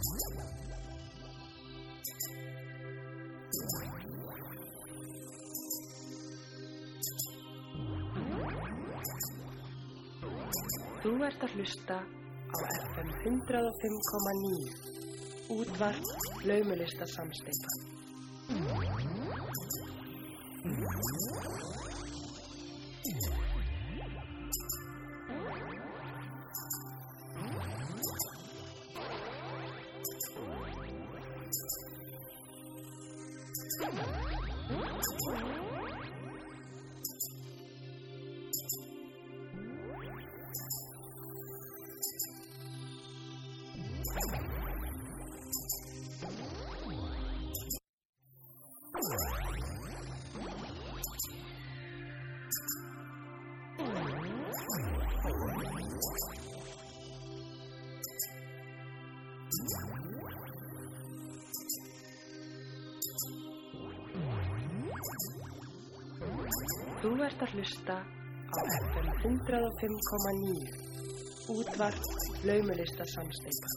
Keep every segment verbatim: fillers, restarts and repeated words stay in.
Þú ert að hlusta á F M hundrað og fimm komma níu, útvarp Laumulista Samsteypa. Þú ert að hlusta á F M hundrað og fimm komma níu, útvarp Laumulista Samsteypa.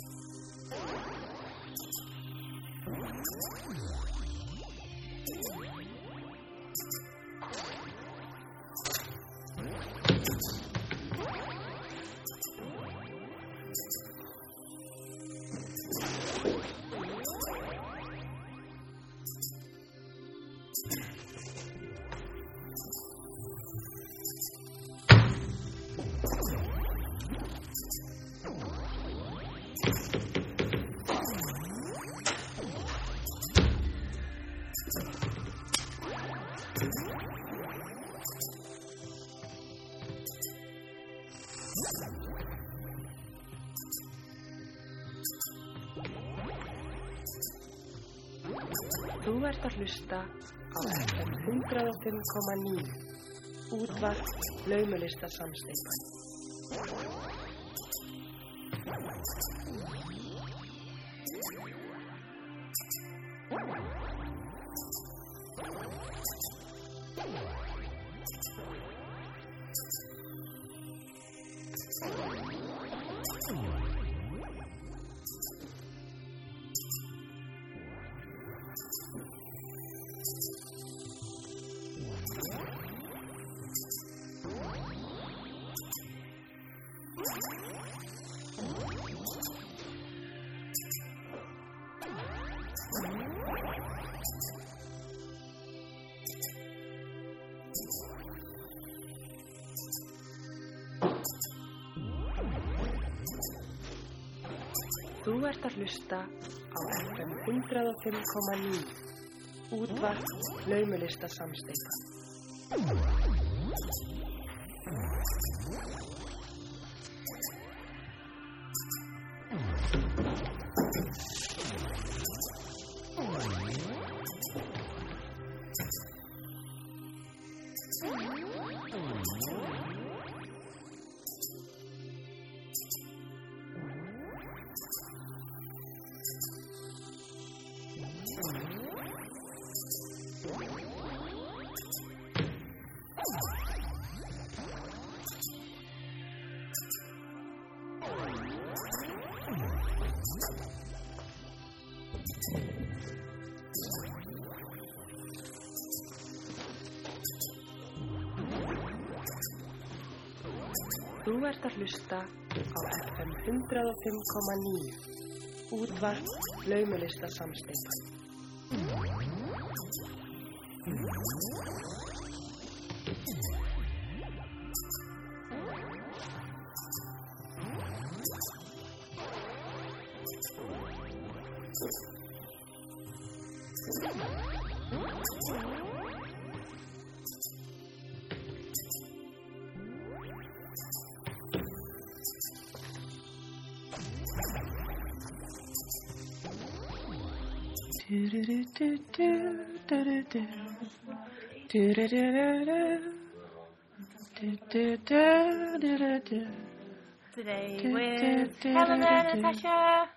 Þú ert að hlusta á F M hundrað og fimm komma níu, útvarp Laumulista Samsteypa. Þú ert að hlusta á F M hundrað og fimm komma níu, útvarp Laumulista Samsteypa. Þú ert að hlusta á F M hundrað og fimm komma níu, útvarp Laumulista Samsteypa. Today with Helena and Natasha.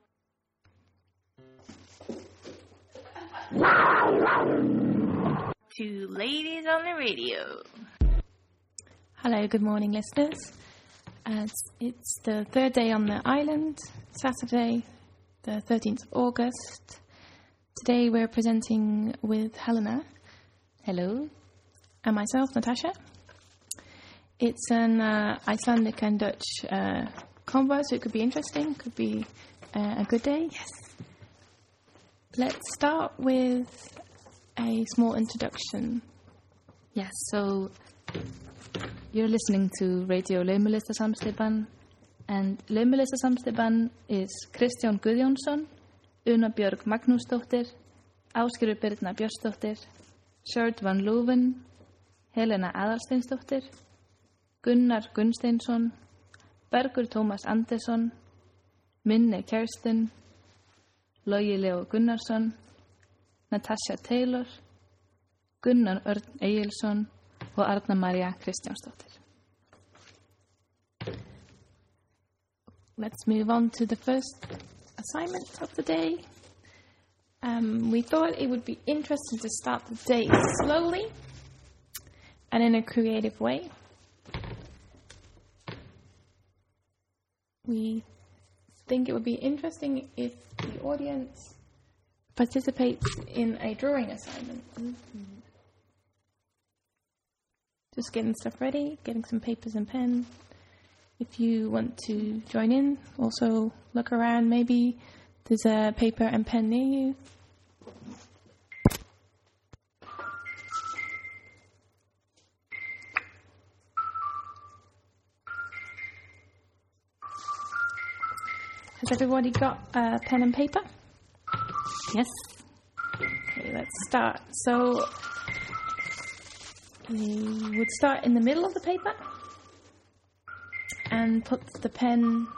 Two ladies on the radio. Hello, good morning, listeners. As it's the third day on the island, Saturday, the thirteenth of August. Today we're presenting with Helena. Hello. And myself, Natasha. It's an uh, Icelandic and Dutch uh, combo, so it could be interesting, could be uh, a good day. Yes. Let's start with a small introduction. Yes, so you're listening to Radio Laumulistasamsteypan, and Laumulistasamsteypan is Kristján Guðjónsson, Una Björg Magnúsdóttir, Ásgerður Birna Björnsdóttir, Sjoerd van Looven, Helena Aðalsteinsdóttir, Gunnar Gunnsteinsson, Bergur Tómas Andersson, Minne Kerstin, Logi Leo Gunnarsson, Natasha Taylor, Gunnar Örn Egilsson og Arna María Kristjánsdóttir. Let's move on to the first assignment of the day. Um, we thought it would be interesting to start the day slowly and in a creative way. We think it would be interesting if the audience participates in a drawing assignment. Mm-hmm. Just getting stuff ready, getting some papers and pen. If you want to join in, also look around. Maybe there's a paper and pen near you. Has everybody got a pen and paper? Yes. Okay, let's start. So we would start in the middle of the paper and put the pen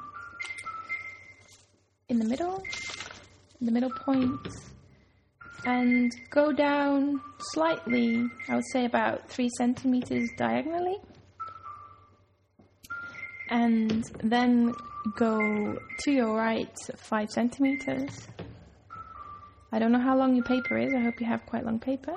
in the middle, in the middle point, and go down slightly, I would say about three centimeters diagonally, and then go to your right five centimeters. I don't know how long your paper is. I hope you have quite long paper.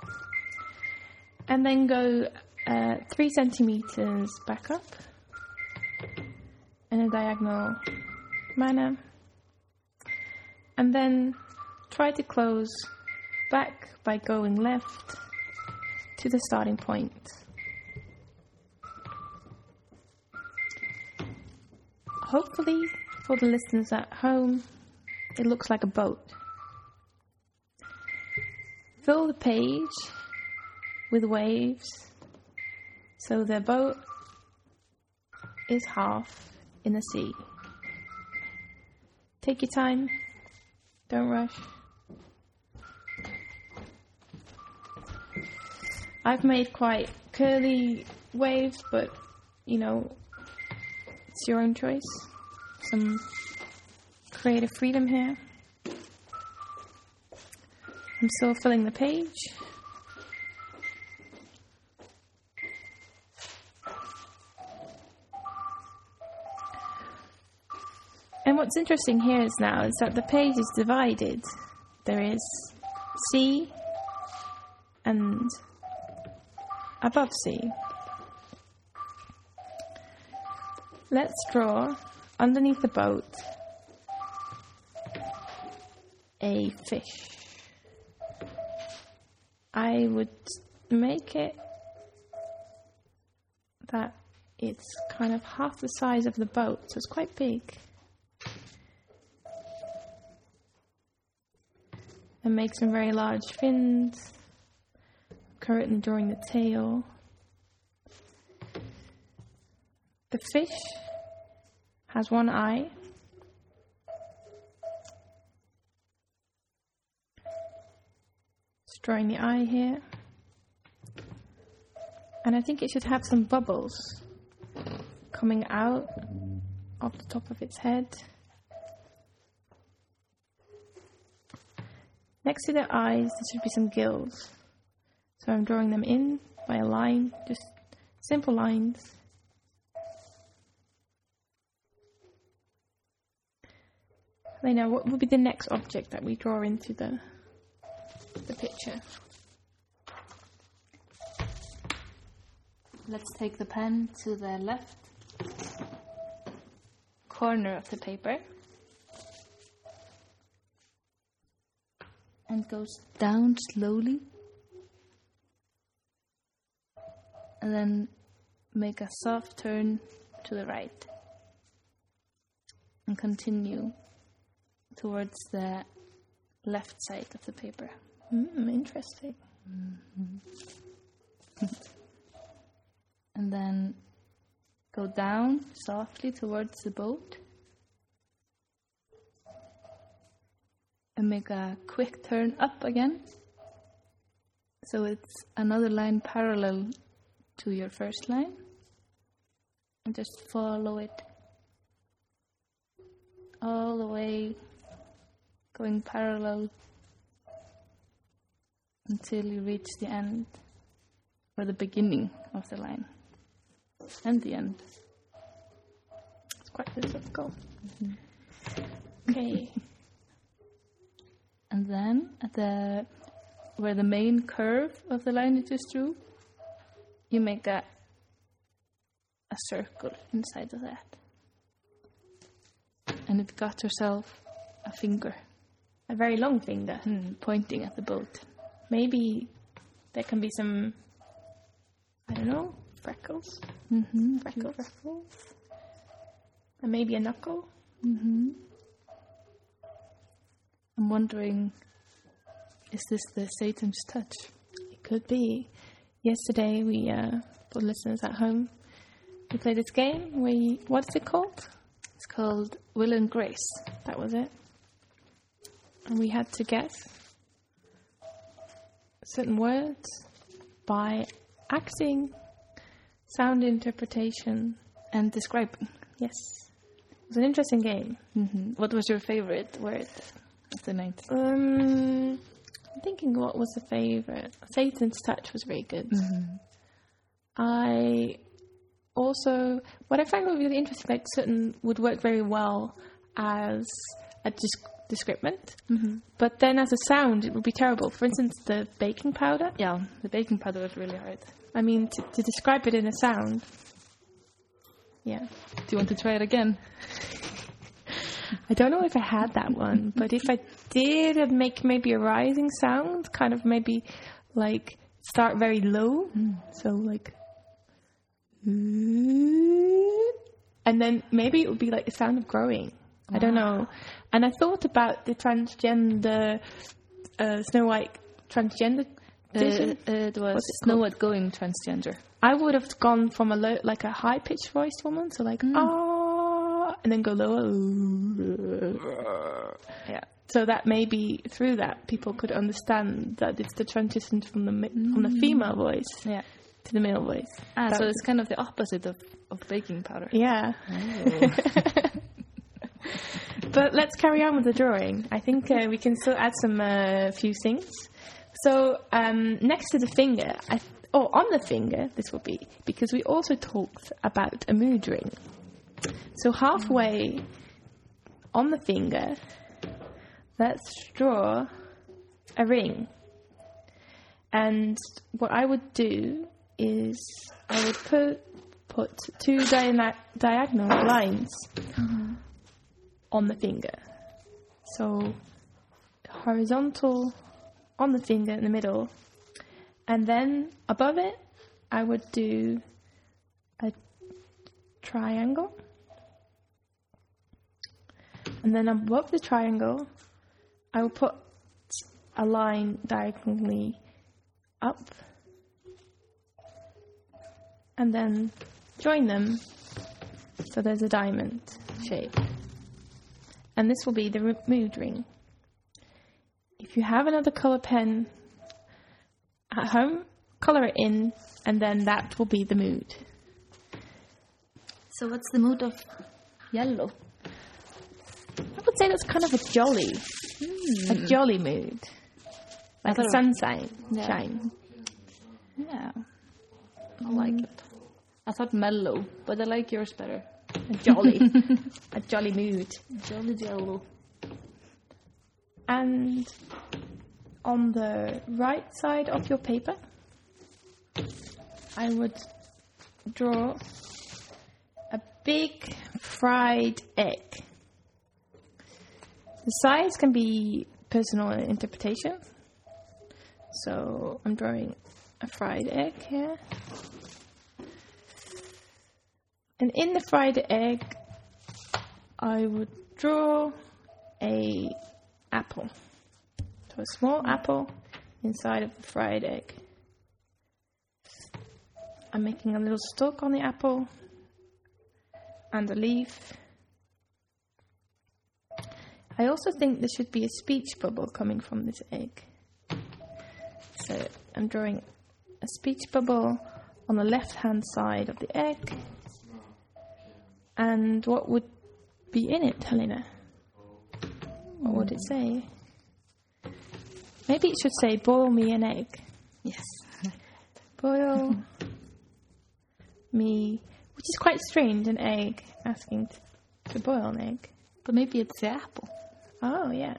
And then go uh, three centimeters back up in a diagonal manner. And then try to close back by going left to the starting point. Hopefully, for the listeners at home, it looks like a boat. Fill the page with waves so the boat is half in the sea. Take your time, don't rush. I've made quite curly waves, but you know, it's your own choice. Some creative freedom here. I'm still filling the page. And what's interesting here is now is that the page is divided. There is sea and above sea. Let's draw underneath the boat a fish. I would make it that it's kind of half the size of the boat, so it's quite big. And make some very large fins. Currently drawing the tail. The fish has one eye. Just drawing the eye here. And I think it should have some bubbles coming out of the top of its head. Next to the eyes, there should be some gills. So I'm drawing them in by a line, just simple lines. Lena, what would be the next object that we draw into the the picture? Let's take the pen to the left corner of the paper. and goes down slowly. And then make a soft turn to the right. And continue towards the left side of the paper. Mm, interesting. Mm-hmm. And then go down softly towards the boat. And make a quick turn up again. So it's another line parallel to your first line. And just follow it all the way, going parallel until you reach the end, or the beginning of the line, and the end. It's quite difficult. Mm-hmm. Okay. And then at the where the main curve of the line you just drew, you make a a circle inside of that. And it got yourself a finger. A very long finger. Mm, pointing at the boat. Maybe there can be some, I don't know, freckles. Mm-hmm. Freckles. Freckles. And maybe a knuckle. Mm-hmm. I'm wondering, is this the Satan's touch? It could be. Yesterday, we, uh, for listeners at home, we played this game. We, what's it called? It's called Will and Grace. That was it. And we had to guess certain words by acting, sound interpretation, and describing. Yes. It was an interesting game. Mm-hmm. What was your favorite word of the night? Um, I'm thinking what was the favorite. Satan's touch was very good. Mm-hmm. I also, what I found really interesting, like certain would work very well as a disc- descripment, mm-hmm. but then as a sound it would be terrible. For instance, the baking powder. Yeah, the baking powder was really hard. I mean, to, to describe it in a sound. Yeah. Do you want to try it again? I don't know if I had that one, but if I did, I'd make maybe a rising sound, kind of maybe like start very low. Mm. So like, and then maybe it would be like the sound of growing. I don't know. And I thought about the transgender, uh, Snow White transgender vision. Uh, uh, it was What's it Snow called? White going transgender. I would have gone from a low, like a high-pitched voiced woman, so like, Mm. ah, and then go lower. Yeah. So that maybe through that people could understand that it's the transition from the mi- from the female voice Yeah. to the male voice. Ah, That so was- it's kind of the opposite of, of baking powder. Yeah. Oh. But let's carry on with the drawing. I think uh, we can still add some uh, few things. So um, next to the finger, I th- oh, on the finger, this will be, because we also talked about a mood ring. So halfway on the finger, let's draw a ring. And what I would do is I would put put two dia- diagonal lines Mm-hmm. on the finger. So horizontal on the finger in the middle. And then above it, I would do a triangle. And then above the triangle, I will put a line diagonally up. And then join them so there's a diamond shape. And this will be the r- mood ring. If you have another colour pen at home, colour it in, and then that will be the mood. So what's the mood of yellow? I would say that's kind of a jolly, a jolly mood. Like a thought- sunshine. Yeah. Shine. Yeah. I like it. I thought mellow, but I like yours better. A jolly. a jolly mood. Jolly yellow. And on the right side of your paper, I would draw a big fried egg. The size can be personal interpretation. So I'm drawing a fried egg here. And in the fried egg, I would draw a apple. So a small apple inside of the fried egg. I'm making a little stalk on the apple and a leaf. I also think there should be a speech bubble coming from this egg. So I'm drawing a speech bubble on the left-hand side of the egg. And what would be in it, Helena? What would it say? Maybe it should say, boil me an egg. Yes. Boil me, which is quite strange, an egg, asking to, to boil an egg. But maybe it's the apple. Oh, yeah.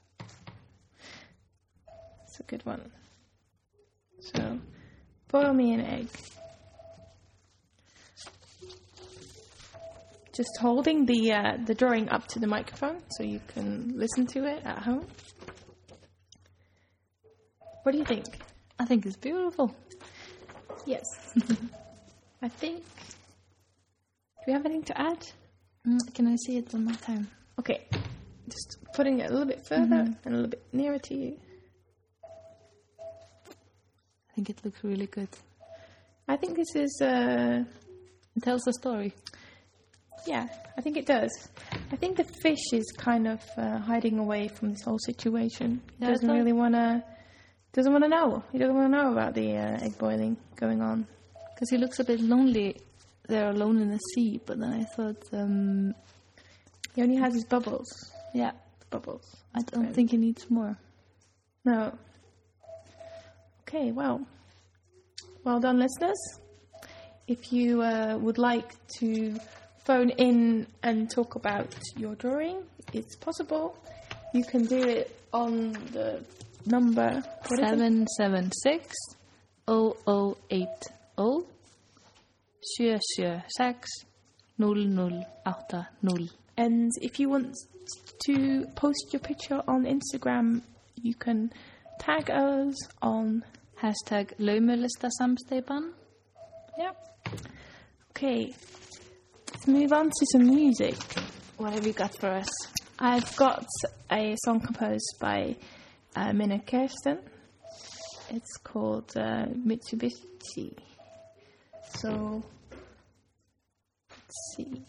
That's a good one. So, boil me an egg. Just holding the uh, the drawing up to the microphone so you can listen to it at home. What do you think? I think it's beautiful. Yes. I think... Do you have anything to add? Mm, can I see it one more time? Okay. Just putting it a little bit further Mm-hmm. and a little bit nearer to you. I think it looks really good. I think this is... Uh, It tells a story. Yeah, I think it does. I think the fish is kind of uh, hiding away from this whole situation. He Yeah, I doesn't thought- really want to. Doesn't want to know. He doesn't want to know about the uh, egg boiling going on. Because he looks a bit lonely there alone in the sea. But then I thought, um, He only has his bubbles. yeah, Bubbles. I don't Right. think he needs more. No. Okay. Well. Well done, listeners. If you uh, would like to phone in and talk about your drawing, it's possible. You can do it on the number what is it? seven seven six zero zero eight zero seven seven six zero zero eight zero. And if you want to post your picture on Instagram, you can tag us on. Hashtag laumulistasamsteypan. Yeah. Okay. Let's move on to some music. What have you got for us? I've got a song composed by uh, Minna Kirsten. It's called uh, Mitsubishi. So, let's see.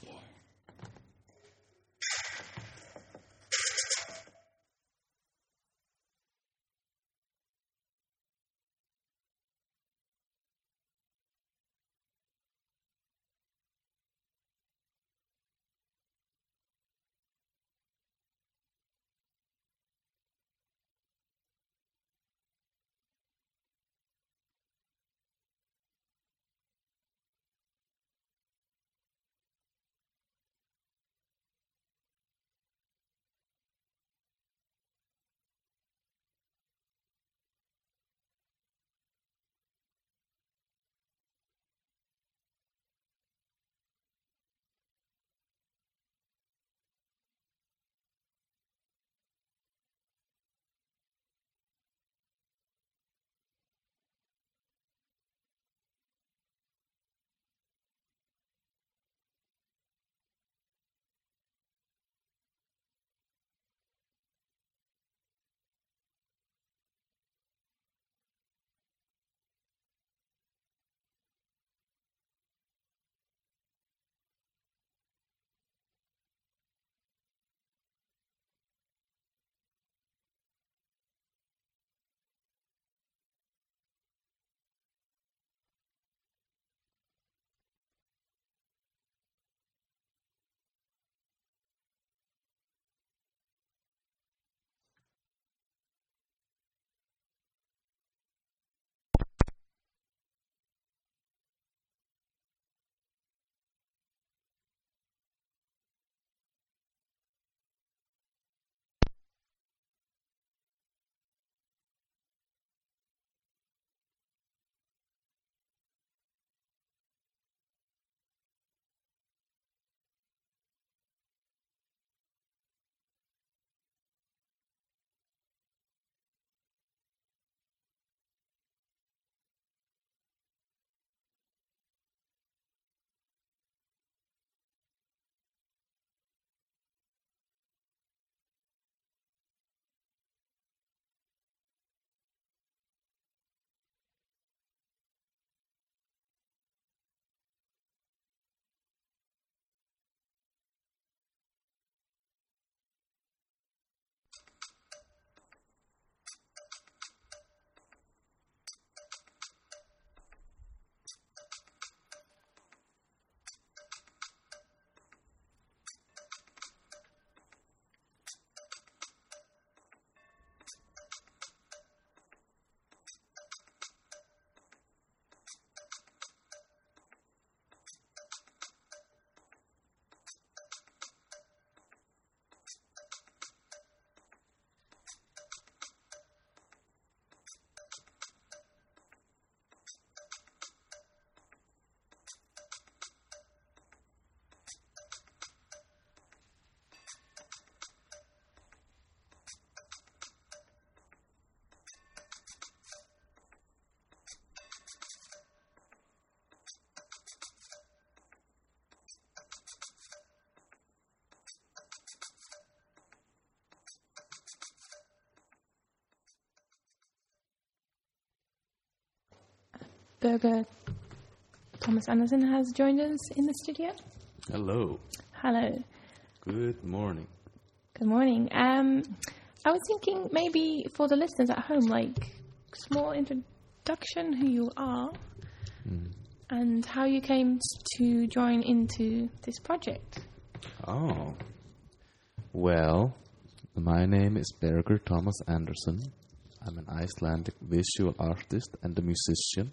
Birger Thomas Anderson has joined us in the studio. Hello. Hello. Good morning. Good morning. Um, I was thinking maybe for the listeners at home, like small introduction, who you are, Mm. and how you came to join into this project. Oh. Well, my name is Birger Thomas Anderson. I'm an Icelandic visual artist and a musician.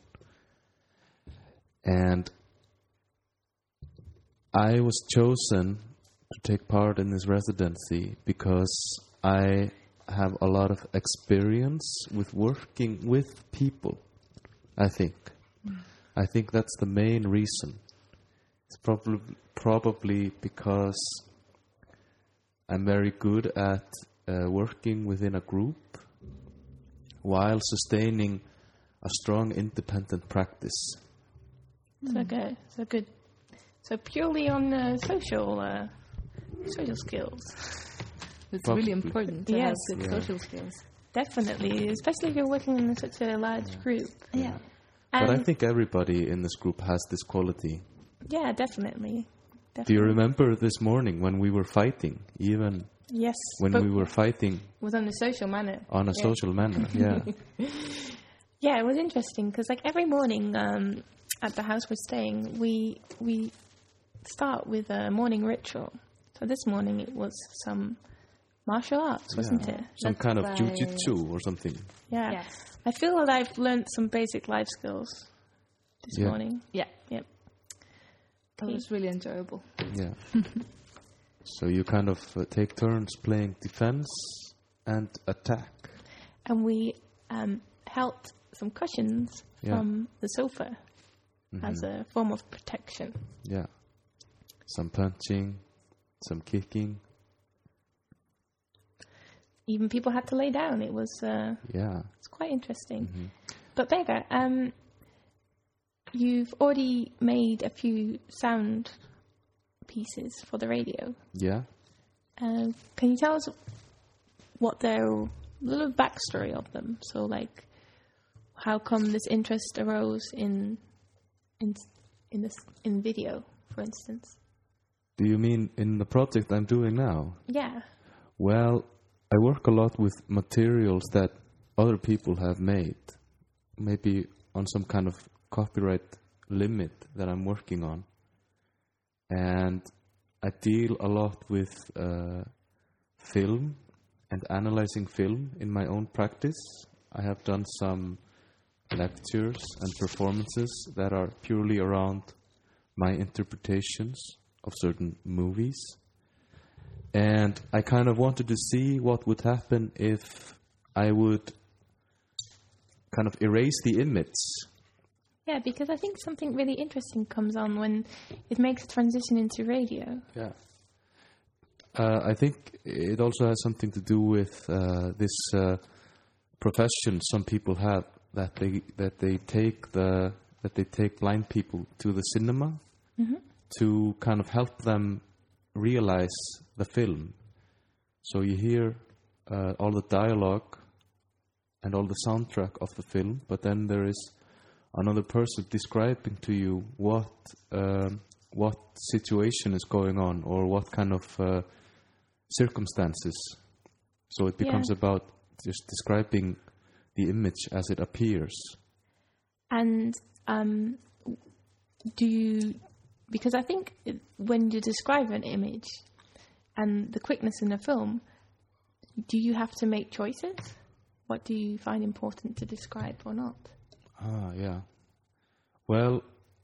And I was chosen to take part in this residency because I have a lot of experience with working with people, I think. Mm. I think that's the main reason. It's probably probably because I'm very good at uh, working within a group while sustaining a strong independent practice. So good. So good. So purely on uh, social uh, social skills. It's Probably. really important to Yes. have good Yeah. social skills. Definitely, especially if you're working in such a large Yeah. group. Yeah. But I And- think everybody in this group has this quality. Yeah, definitely. definitely. Do you remember this morning when we were fighting, even Yes. when but we were fighting was on a social manner. on a Yeah. social manner? Yeah. Yeah, it was interesting because like every morning um, at the house we're staying, we we start with a morning ritual. So this morning it was some martial arts, wasn't Yeah. it? Some That's kind of why- jujitsu or something. Yeah. Yes. I feel that I've learned some basic life skills this Yeah. morning. Yeah. Yep. That was really enjoyable. Yeah. So you kind of uh, take turns playing defense and attack. And we um, held some cushions Yeah. from the sofa Mhm. as a form of protection. Yeah. Some punching, some kicking. Even people had to lay down. It was uh, Yeah. it's quite interesting. Mhm. But Birger, um, you've already made a few sound pieces for the radio. Yeah. Uh, can you tell us what their little backstory of them? So, like, how come this interest arose in in in this in video, for instance? Do you mean in the project I'm doing now? Yeah. Well, I work a lot with materials that other people have made, maybe on some kind of copyright limit that I'm working on. And I deal a lot with uh, film and analyzing film in my own practice. I have done some lectures and performances that are purely around my interpretations of certain movies. And I kind of wanted to see what would happen if I would kind of erase the image. Yeah, because I think something really interesting comes on when it makes a transition into radio. Yeah. Uh, I think it also has something to do with uh, this uh, profession some people have, that they that they take the that they take blind people to the cinema Mm-hmm. to kind of help them realize the film. So you hear uh, all the dialogue and all the soundtrack of the film, but then there is another person describing to you what um, what situation is going on or what kind of uh, circumstances. So it becomes Yeah. about just describing the image as it appears. And um, do you, because I think it- when you describe an image and the quickness in a film, do you have to make choices? What do you find important to describe or not? Ah, yeah. Well,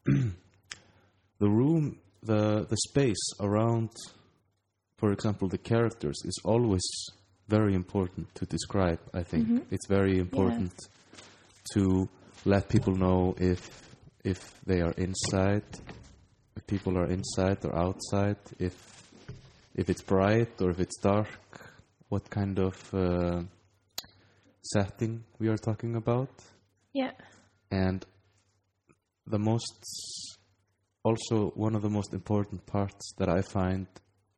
the room, the the space around, for example, the characters is always very important to describe, I think. Mhm. It's very important to let people know if if they are inside, if people are inside or outside, if if it's bright or if it's dark, what kind of uh, setting we are talking about. Yeah. And the most, also one of the most important parts that I find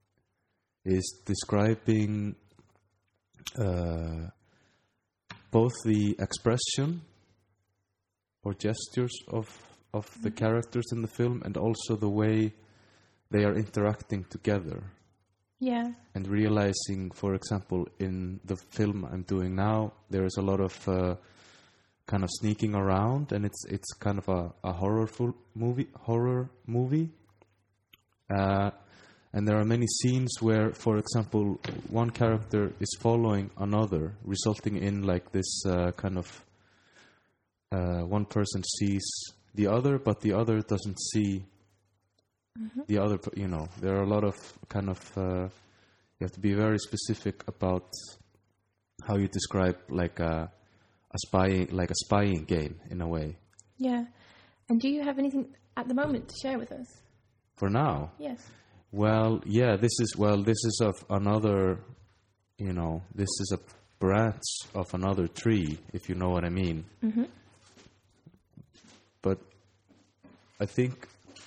is describing uh, both the expression or gestures of of the characters in the film, and also the way they are interacting together. Yeah. And realizing, for example, in the film I'm doing now, there is a lot of uh, kind of sneaking around, and it's it's kind of a, a horrorful movie. Horror movie. Uh, and there are many scenes where, for example, one character is following another, resulting in like this uh, kind of uh, one person sees the other, but the other doesn't see mm-hmm. the other. You know, there are a lot of kind of uh, you have to be very specific about how you describe like a a spying like a spying game in a way. Yeah. And do you have anything at the moment to share with us? For now? Yes. Well, yeah, this is, well, this is of another, you know, this is a branch of another tree, if you know what I mean. Mm-hmm. But I think,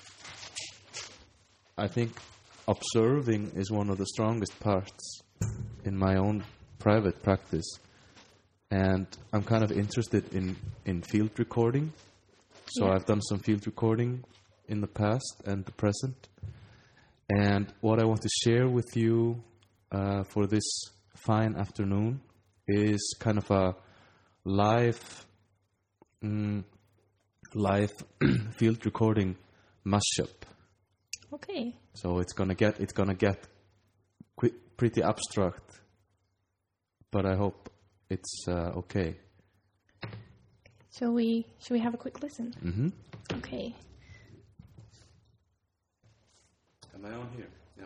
I think observing is one of the strongest parts in my own private practice. And I'm kind of interested in, in field recording. So yeah. I've done some field recording in the past and the present. And what I want to share with you uh, for this fine afternoon is kind of a live, mm, live field recording mashup. Okay. So it's gonna get it's gonna get qu- pretty abstract, but I hope it's uh, okay. Shall we? Shall we have a quick listen? Mm-hmm. Okay. Am I on here? Yeah.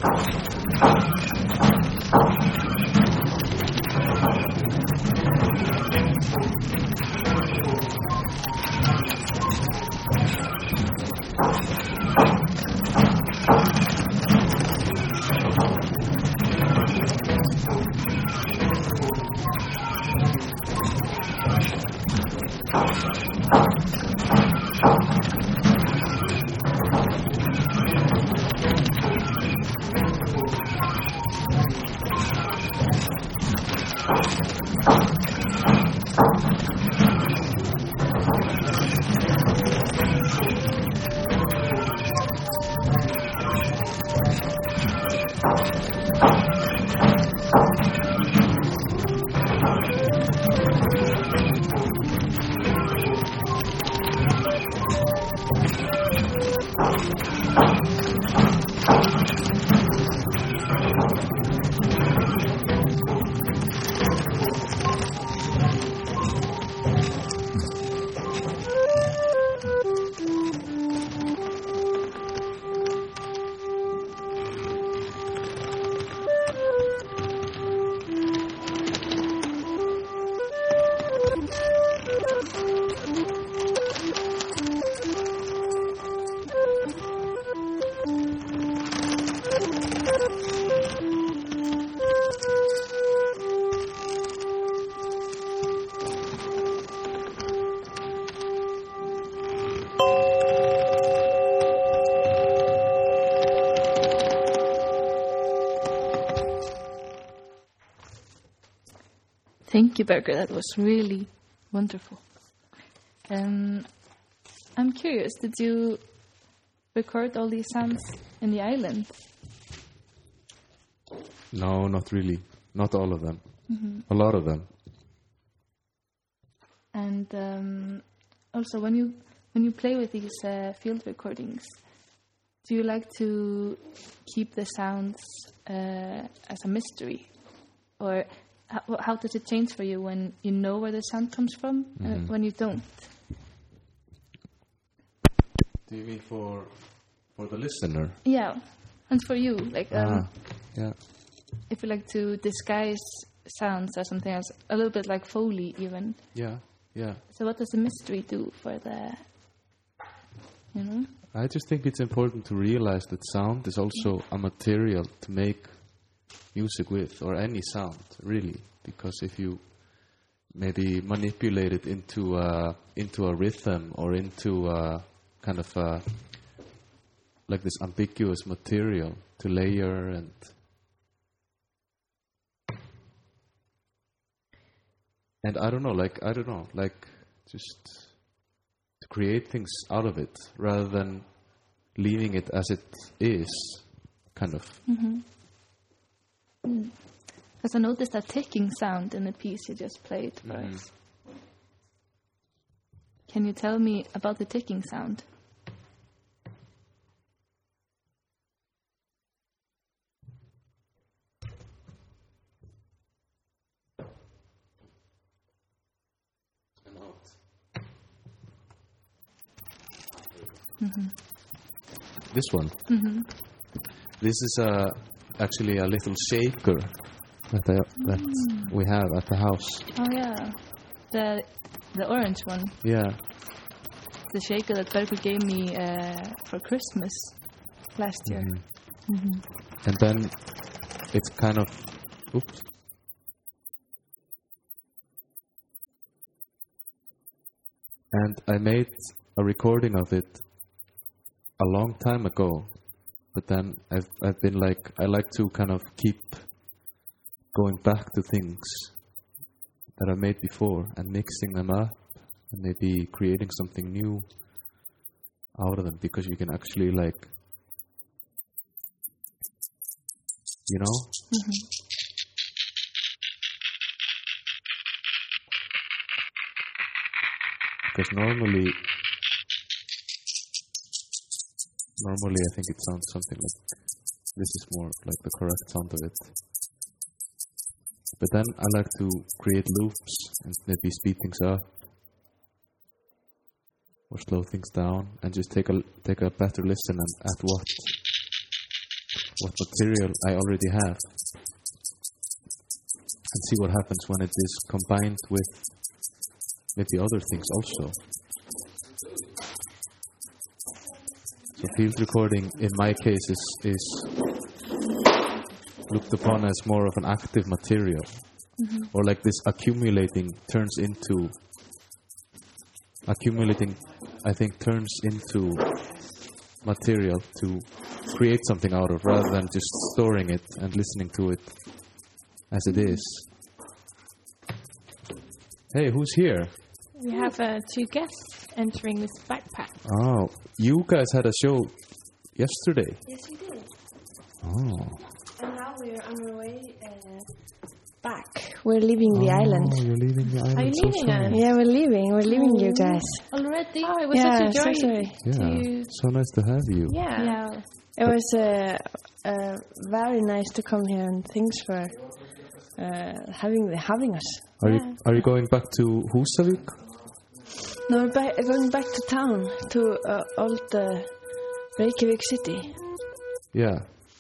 Thank you, Berger. That was really wonderful. Um, I'm curious, did you record all these sounds in the island? No, not really. Not all of them. Mm-hmm. A lot of them. And um, also, when you when you play with these uh, field recordings, do you like to keep the sounds uh, as a mystery, or how, how does it change for you when you know where the sound comes from, mm-hmm. and when you don't? Do you mean for for the listener? Yeah, and for you, like um, ah, yeah. If you like to disguise sounds as something else, a little bit like Foley, even. Yeah, yeah. So, what does the mystery do for the, you know? I just think it's important to realize that sound is also a material to make music with, or any sound, really. Because if you maybe manipulate it into a, into a rhythm or into a kind of a, like this ambiguous material to layer and... And I don't know, like, I don't know, like, just to create things out of it rather than leaving it as it is, kind of. Mm-hmm. Mm. Because I noticed that ticking sound in the piece you just played for Mm-hmm. us. Can you tell me about the ticking sound? Mm-hmm. This one. Mm-hmm. This is uh, actually a little shaker that I, that Mm. we have at the house. Oh yeah, the the orange one. Yeah. The shaker that Berger gave me uh, for Christmas last year. Mhm. Mm-hmm. And then it's kind of, oops. And I made a recording of it a long time ago, but then I've I've been like, I like to kind of keep going back to things that I made before and mixing them up and maybe creating something new out of them, because you can actually, like, you know? Mm-hmm. Because normally, normally I think it sounds something like, this is more like the correct sound of it. But then I like to create loops and maybe speed things up or slow things down and just take a take a better listen and at what what material I already have, and see what happens when it is combined with maybe other things also. So field recording, in my case, is, is looked upon as more of an active material, mm-hmm. or like this accumulating turns into accumulating. I think turns into material to create something out of, rather than just storing it and listening to it as it is. Hey, who's here? We have uh, two guests entering this backpack. Oh, you guys had a show yesterday. Yes, we did. Oh. And now we're on our way uh, back. We're leaving the oh, island. You're leaving the island. Are you so leaving sorry. us? Yeah, we're leaving. We're leaving you guys. Already? Oh, it was Yeah, such a so joy. sorry. Yeah, to- so nice to have you. Yeah. Yeah. It was uh, uh, very nice to come here, and thanks for uh, having the, having us. Are Yeah. you are you going back to Húsavík? No, we're back, going back to town, to uh, old uh, Reykjavik city. Yeah.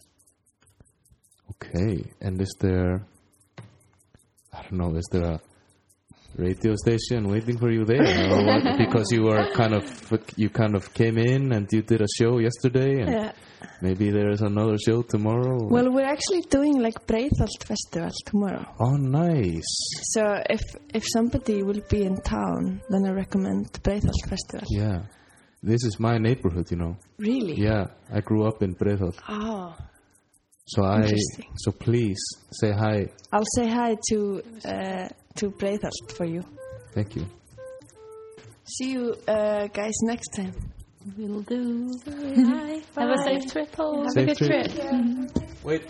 Okay. And is there, I don't know, is there a radio station waiting for you there? Or what? Because you were kind of, you kind of came in and you did a show yesterday, and Yeah. maybe there is another show tomorrow. Well, we're actually doing like Breiðholt Festival tomorrow. Oh, nice. So if if somebody will be in town, then I recommend Breiðholt Festival. Yeah. This is my neighborhood, you know. Really? Yeah, I grew up in Breiðholt. Oh, So I, Interesting. so please say hi. I'll say hi to uh, to Breiðholt for you. Thank you. See you uh, guys next time. Will do. Bye. Have a safe trip home. Have Safe a good trip. trip. Wait.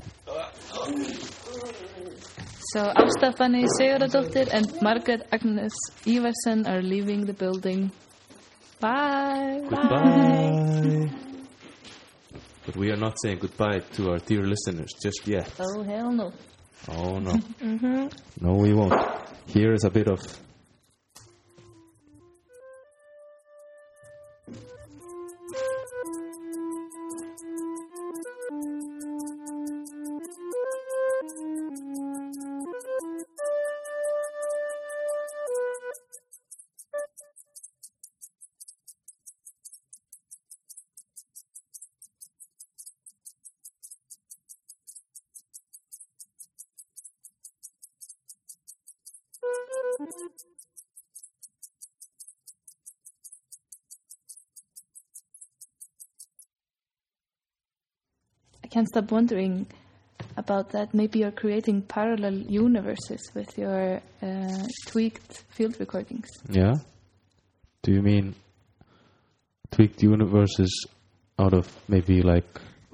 So Ásta Fanny Sigurðardóttir and Margaret Agnes Iversen are leaving the building. Bye. Goodbye. But we are not saying goodbye to our dear listeners just yet. Oh, hell no. Oh, no. No, we won't. Here is a bit of... I can't stop wondering about that. Maybe you're creating parallel universes with your uh, tweaked field recordings. Yeah? Do you mean tweaked universes out of maybe like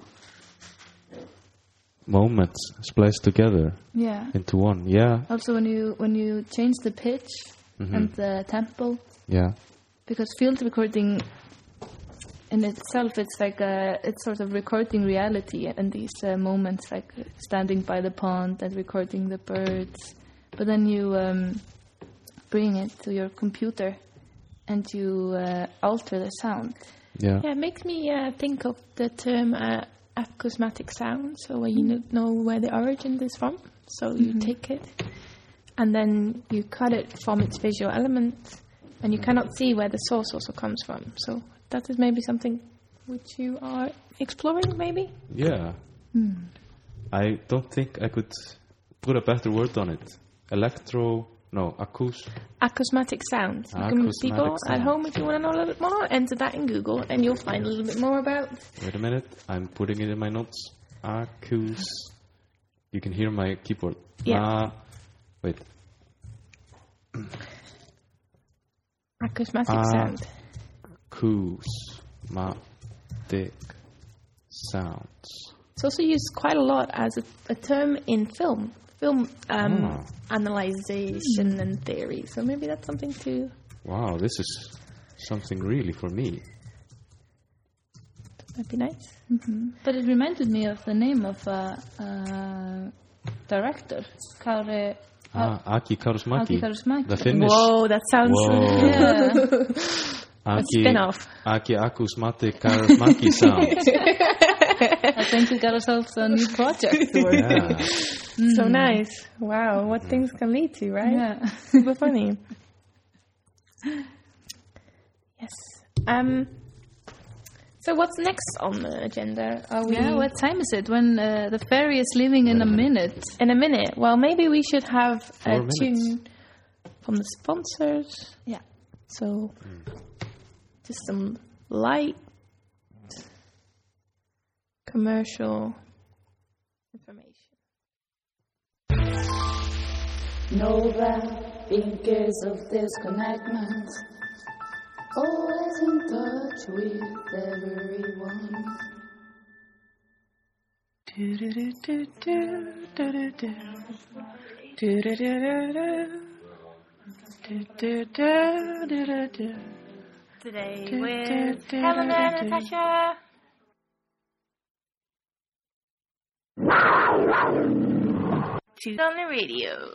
moments spliced together Yeah. into one? Yeah. Also, when you when you change the pitch Mhm. and the tempo, Yeah. because field recording in itself, it's like a, it's sort of recording reality and these uh, moments, like uh, standing by the pond and recording the birds. But then you um, bring it to your computer and you uh, alter the sound. Yeah. Yeah, it makes me uh, think of the term uh, acousmatic sound, so where you kn- know where the origin is from. So you Mhm. take it and then you cut it from its visual elements, and you cannot see where the source also comes from. So that is maybe something which you are exploring, maybe? Yeah. I don't think I could put a better word on it. Electro, no, acous. Acousmatic sound. You can Acousmatic people at sound. home, if you want to know a little bit more, enter that in Google and you'll find a little bit more about. Wait a minute, I'm putting it in my notes. Acous. You can hear my keyboard. Yeah. Ah, wait. Acousmatic Ah. sound. Acousmatic sounds. It's also used quite a lot as a, a term in film, film um, Ah. analyzation and theory. So maybe that's something to. Wow, this is something really for me. That'd be nice. hmm But it reminded me of the name of a, a director, Kári Ah, Aki Kaurismäki. Aki Kaurismäki. The Finnish. Whoa, that sounds. Whoa. Yeah. A Aki, spin-off. Aki Acousmatic Kaurismäki sound. I think we got ourselves a new project to work Yeah. on. So nice. Wow, what things can lead to, right? Yeah. Super funny. Yes. Um. So what's next on the agenda? Are we Yeah, what time is it when uh, the ferry is leaving in a minute? in a minute? Well, maybe we should have a Four minutes. tune from the sponsors. Yeah. So just some light commercial information. Know that because of disconnectment, always in touch with everyone. Today with Helen and Natasha. Choose on the radio.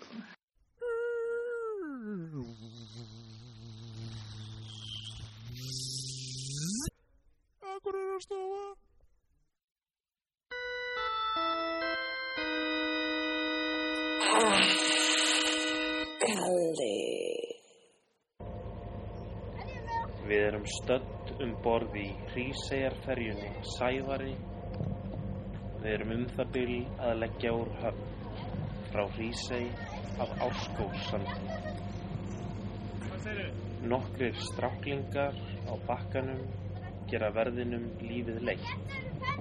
Við erum stödd um borð í Hríseyjarferjunni Sævari. Við erum um það bil að leggja úr höfn frá Hrísey af Árskógssandi. Nokkrir stráklingar á bakkanum gera verðinum lífið leitt.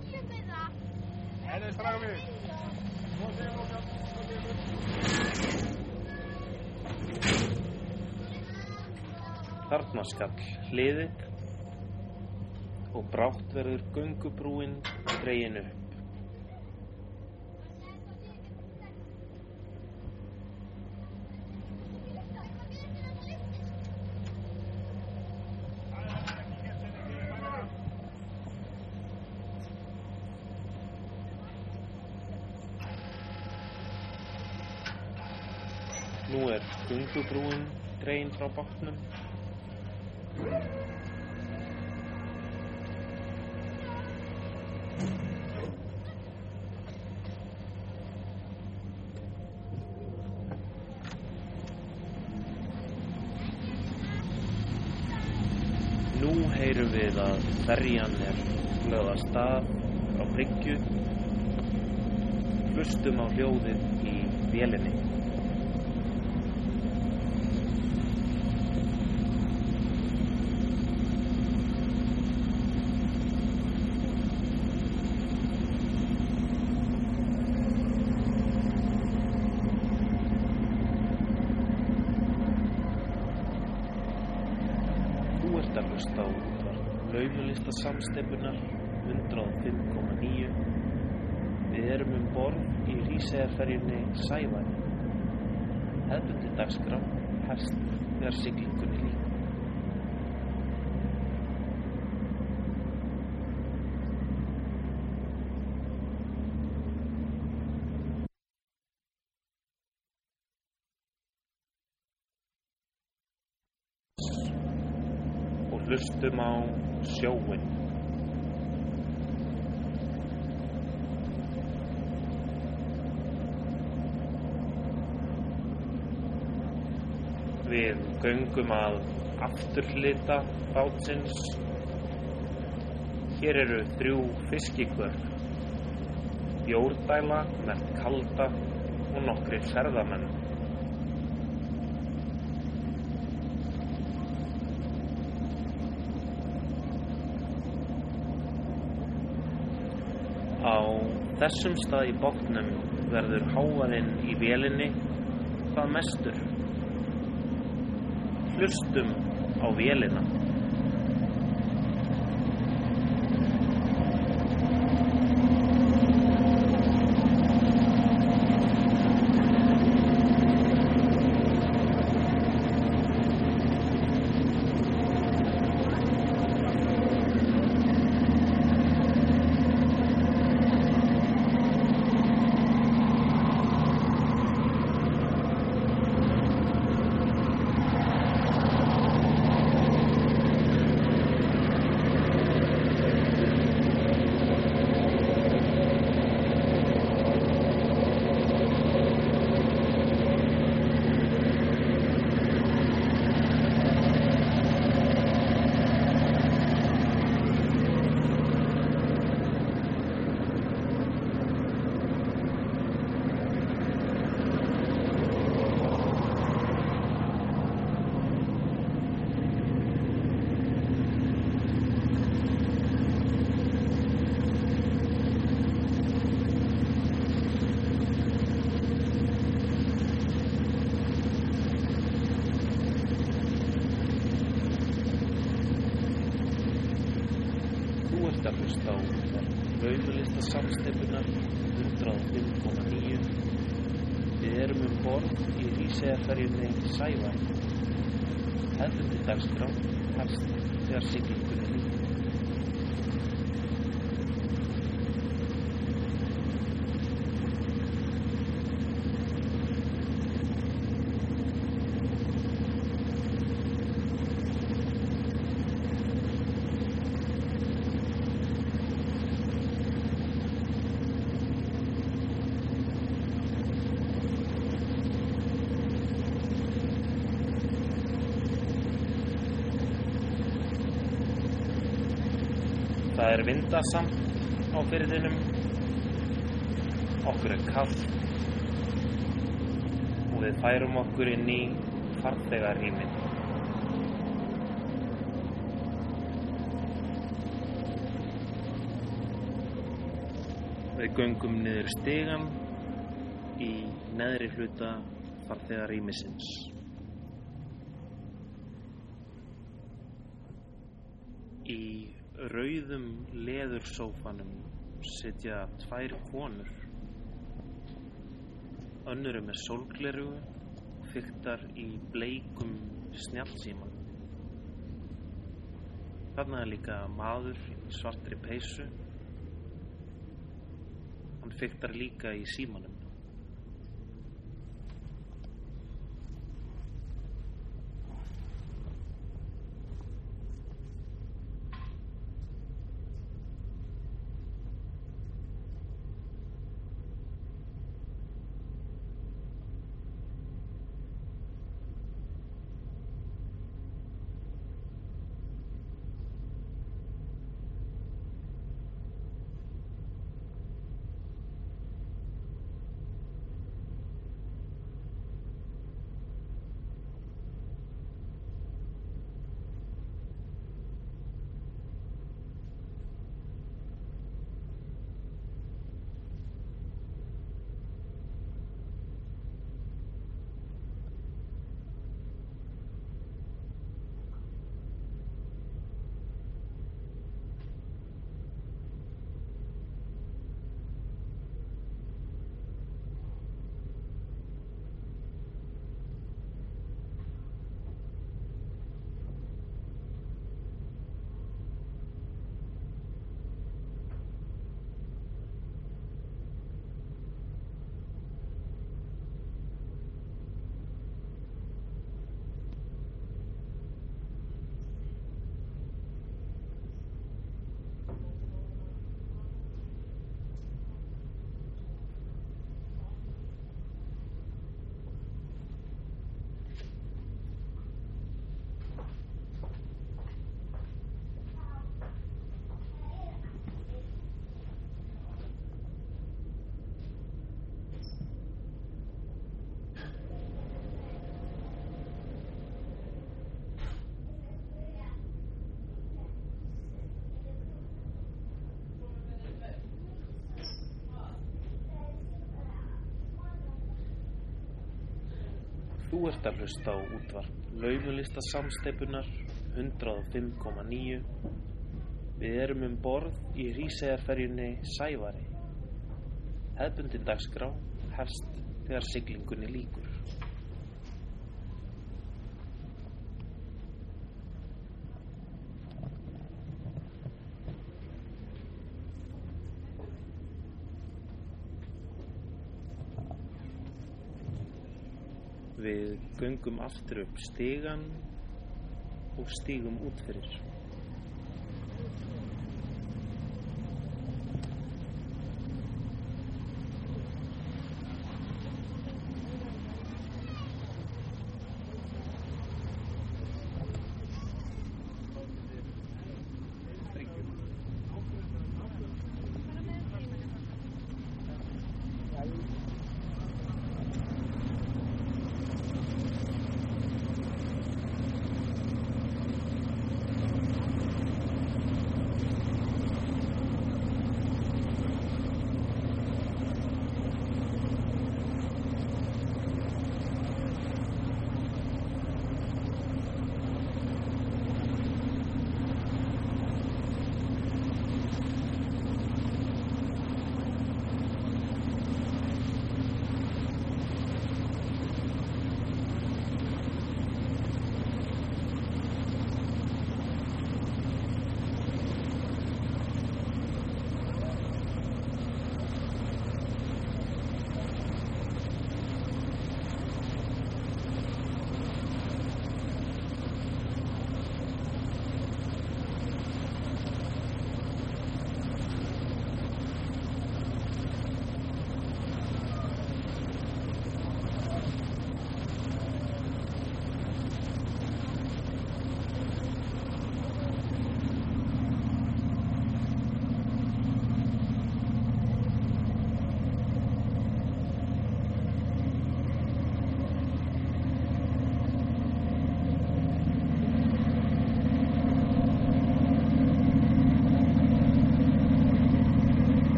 Þarna skall hliðið og brátt verður göngubrúin dregin upp. Nú er göngubrúin dregin frá bátnum. Nú heyrum við að ferjan er lögð af stað á bryggju. Hlustum á hljóðið í vélinni. Þú ert að hlusta á útvarp Laumulistasamsteypunnar hundrað og fimm komma níu. Við erum um borð í Hríseyjarferjunni Sævari. Hefðbundin dagskrá hefst þegar siglingunni lýkur. Og hlustum á sjóinn. Við göngum að afturhlita bátsins. Hér eru þrjú fiskikör, bjórdæla með kalda og nokkrir ferðamenn. Á þessum stað í bátnum verður hávaðinn í vélinni hvað mestur. Hlustum á vélina. erum um borð í Hríseyjarferjunni Sævari. Hefðbundin dagskrá hefst þegar siglingunni lýkur. Það er vindasamt á firðinum, okkur er kalt og við færum okkur inn í farþegarýmið. Við göngum niður stigann í neðri hluta farþegarýmisins. Í rauðum leðursófanum sitja tvær konur. Önnur er með sólglerugu og fiktar í bleikum snjallsíma. Þarna er líka maður í svartri peysu. Hann fiktar líka í símanum. Þú ert að hlusta á útvarp Laumulistasamsteypunnar hundrað og fimm komma níu. Við erum um borð í Hríseyjarferjunni Sævari. Hefðbundin dagskrá hefst þegar siglingunni lýkur. Við göngum aftur upp stigann og stígum út fyrir.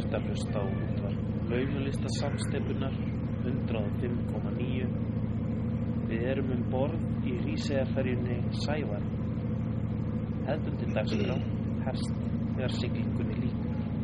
ert að hlusta á útvarp Laumulista samsteypunnar hundrað og fimm komma níu. Við erum um borð í Hríseyjarferjunni Sævar. Hefðbundin dagskrá hefst þegar siglingunni lýkur.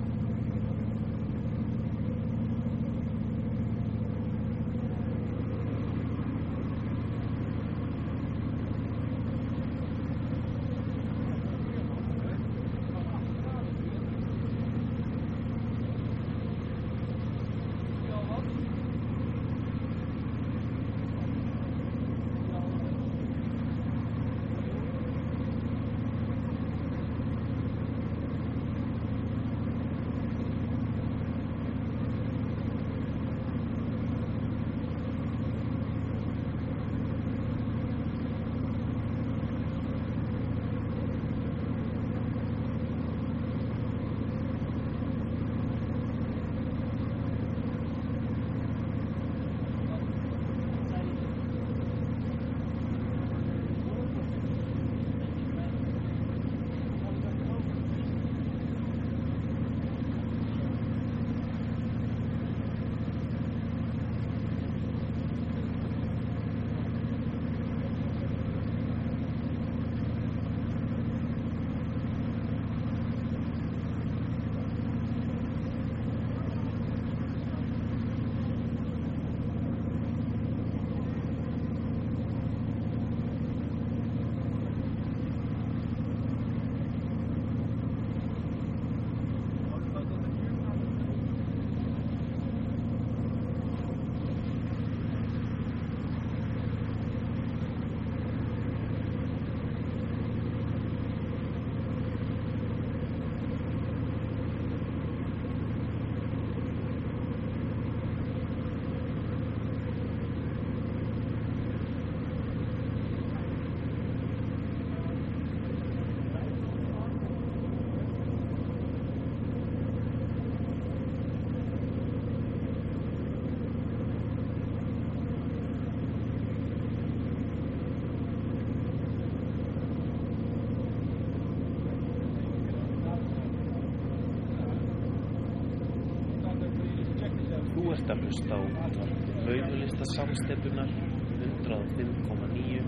Þú ert að hlusta á útvarp Laumulista samsteypunnar hundrað og fimm komma níu.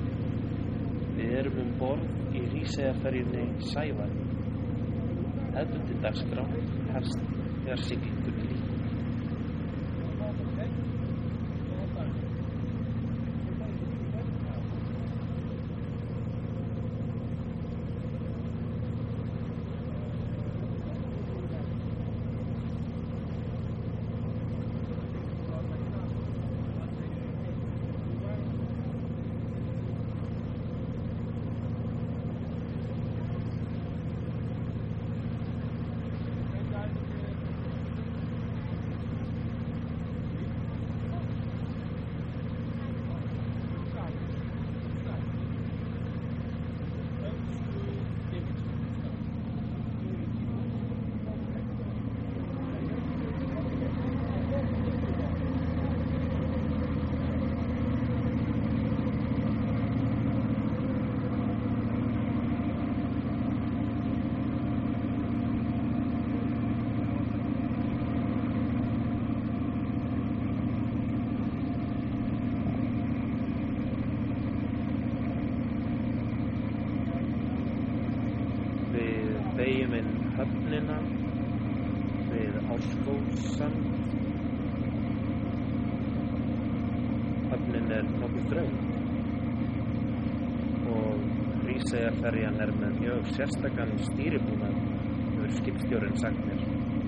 Við erum um borð í Hríseyjarferjunni Sævar. Hefðbundin dagskrá hefst þegar siglingunni lýkur. Beygjum inn höfnina við Árskógssand. Höfnin er nokkuð þröng og Hríseyjarferjan er með mjög sérstakan stýribúnað, hefur skipstjórinn sagt mér.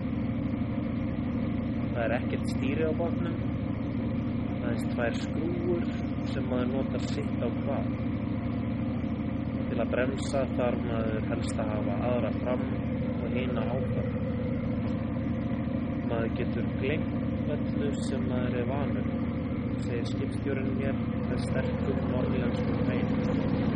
Það er ekkert stýri á bátnum, það er tvær skrúfur sem maður notar sitt á hvað. Til að bremsa þarf maður helst að hafa aðra fram og hina áfram. Maður getur gleymt öllu sem maður er vanur, segir skipstjórinn mér með sterkum norðlenskum heim.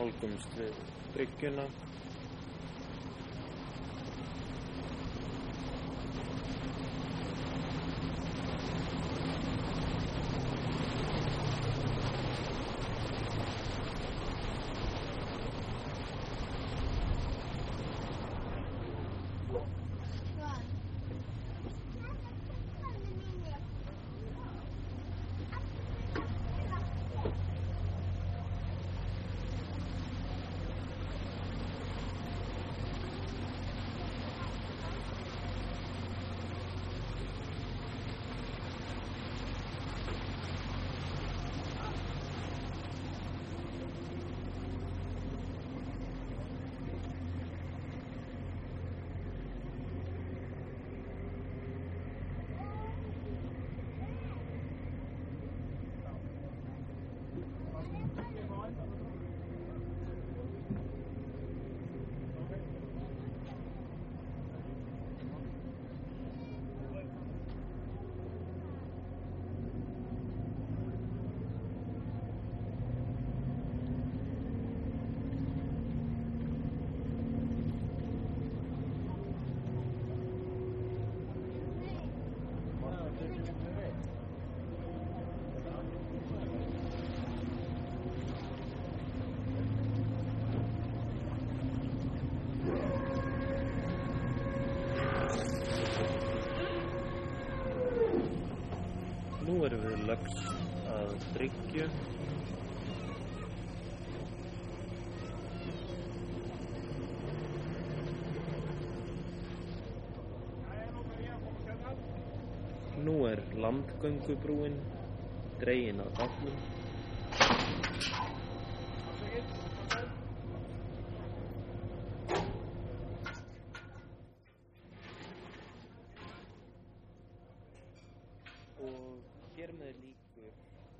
nálgumst við bryggjuna. Nú erum við lögst að bryggju. Nú er landgöngubrúin dregin að bátnum. Hér með líkur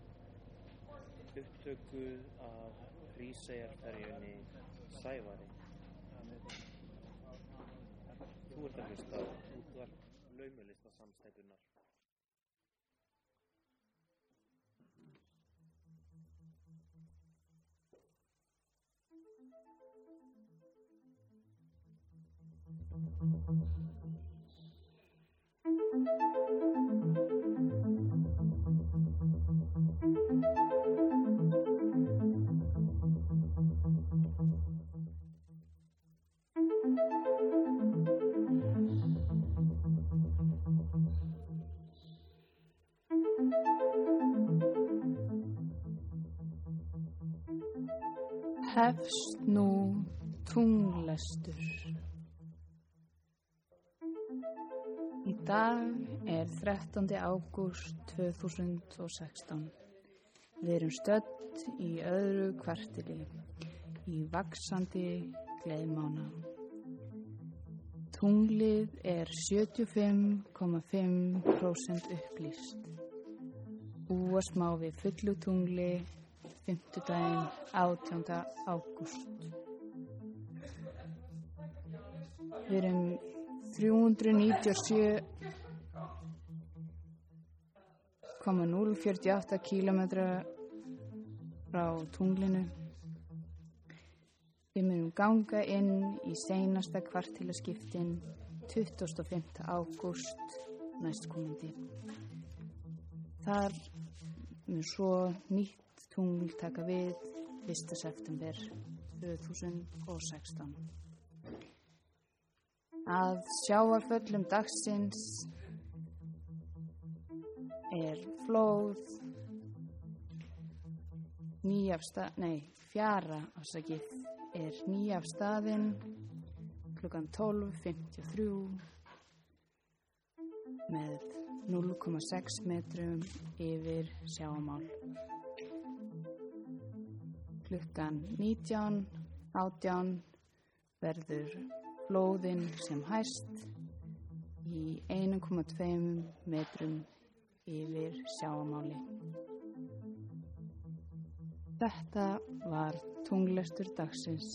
upptöku af Hríseyjarferjunni Sævari. Þú ert að hlusta á útvarp Laumulistasamsteypunnar. Hefst nú tunglestur. Í dag er þrettánda ágúst tvö þúsund og sextán. Við erum stödd í öðru kvartili, í vaxandi gleðimána. Tunglið er sjötíu og fimm komma fimm prósent upplýst. Búast má við fullu tungli fimmtudaginn átjánda ágúst. Við erum þrjú hundruð níutíu og sjö komma núll fjörutíu og átta kílómetra frá tunglinu. Við munum ganga inn í seinasta kvartilaskiptin tuttugasta og fimmta ágúst næstkomandi. Þar mun svo nýtt tungl taka við fyrsta september tvö þúsund og sextán. Að sjávarföllum dagsins er flóð nýjafsta, nei, fjara afsakið er nýjafstaðinn klukkan tólf fimmtíu og þrjú með núll komma sex metrum yfir sjávarmál. Klukkan nítján átján verður flóðin sem hæst í einn komma tvö metrum yfir sjávarmáli. Þetta var tunglestur dagsins.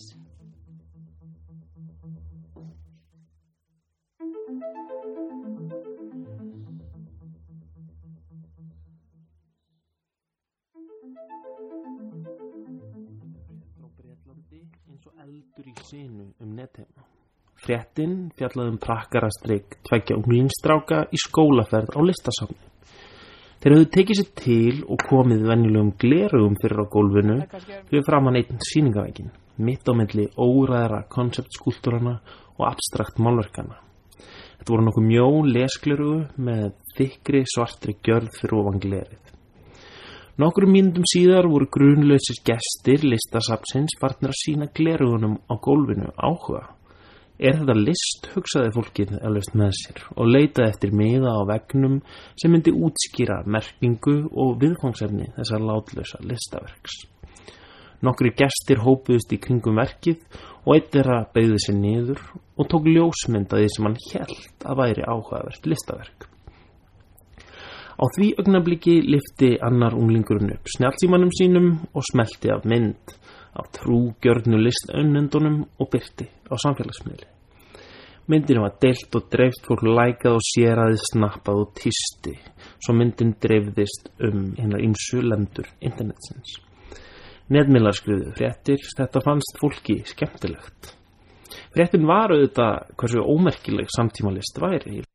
Frá Bretlandi eins og eldur í sinu um netheima. Fréttin fjallaði um prakkarastrik tveggja unglingsstráka í skólaferð á listasafni. Þeir höfðu tekið sér til og komið venjulegum glerugum fyrir á gólfinu fyrir framan einn sýningavækin, mitt á milli óræðra konceptskúltúrana og abstrakt málverkana. Þetta voru nokkuð mjó lesglerugu með þykkri svartri gjörð fyrir ofan glerið. Nokkrum mínútum síðar voru grunlausir gestir listasafnsins farnir að sýna glerugunum á gólfinu áhuga. Er þetta list, hugsaði fólkið eflaust með sér og leitaði eftir miða á veggnum sem myndi útskýra merkingu og viðfangsefni þessar látlausa listaverks. Nokkrir gestir hópuðust í kringum verkið og einn þeirra beygði sér niður og tók ljósmynd af því sem hann hélt að væri áhugavert listaverk. Á því augnabliki lyfti annar unglingurinn upp snjallsímanum sínum og smelti af mynd af trúgjörnu listunnendunum og birti á samfélagsmiðli. Myndinu var deilt og dreift, fólk lækað og séraði, snappað og tísti, svo myndin dreifðist um hinar ýmsu lendur internetsins. Netmiðlar skrifuðu fréttir, þetta fannst fólki skemmtilegt. Fréttin var auðvitað hversu ómerkileg samtímalist væri.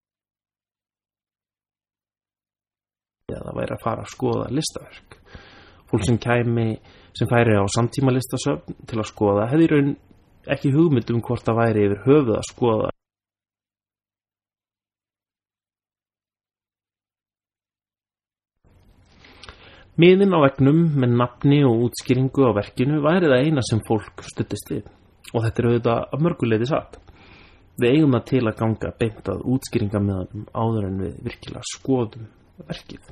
Það væri að fara að skoða listaverk. Fólk sem kæmi sem færi á samtímalistasöfn til að skoða hefði í raun ekki hugmynd um hvort það væri yfir höfuð að skoða. Miðinn á veggnum með nafni og útskýringu á verkinu væri það eina sem fólk studdist við og þetta er auðvitað að mörguleiti satt. Við eigum það til að ganga beint að útskýringamöðunum áður en við virkilega skoðum verkið.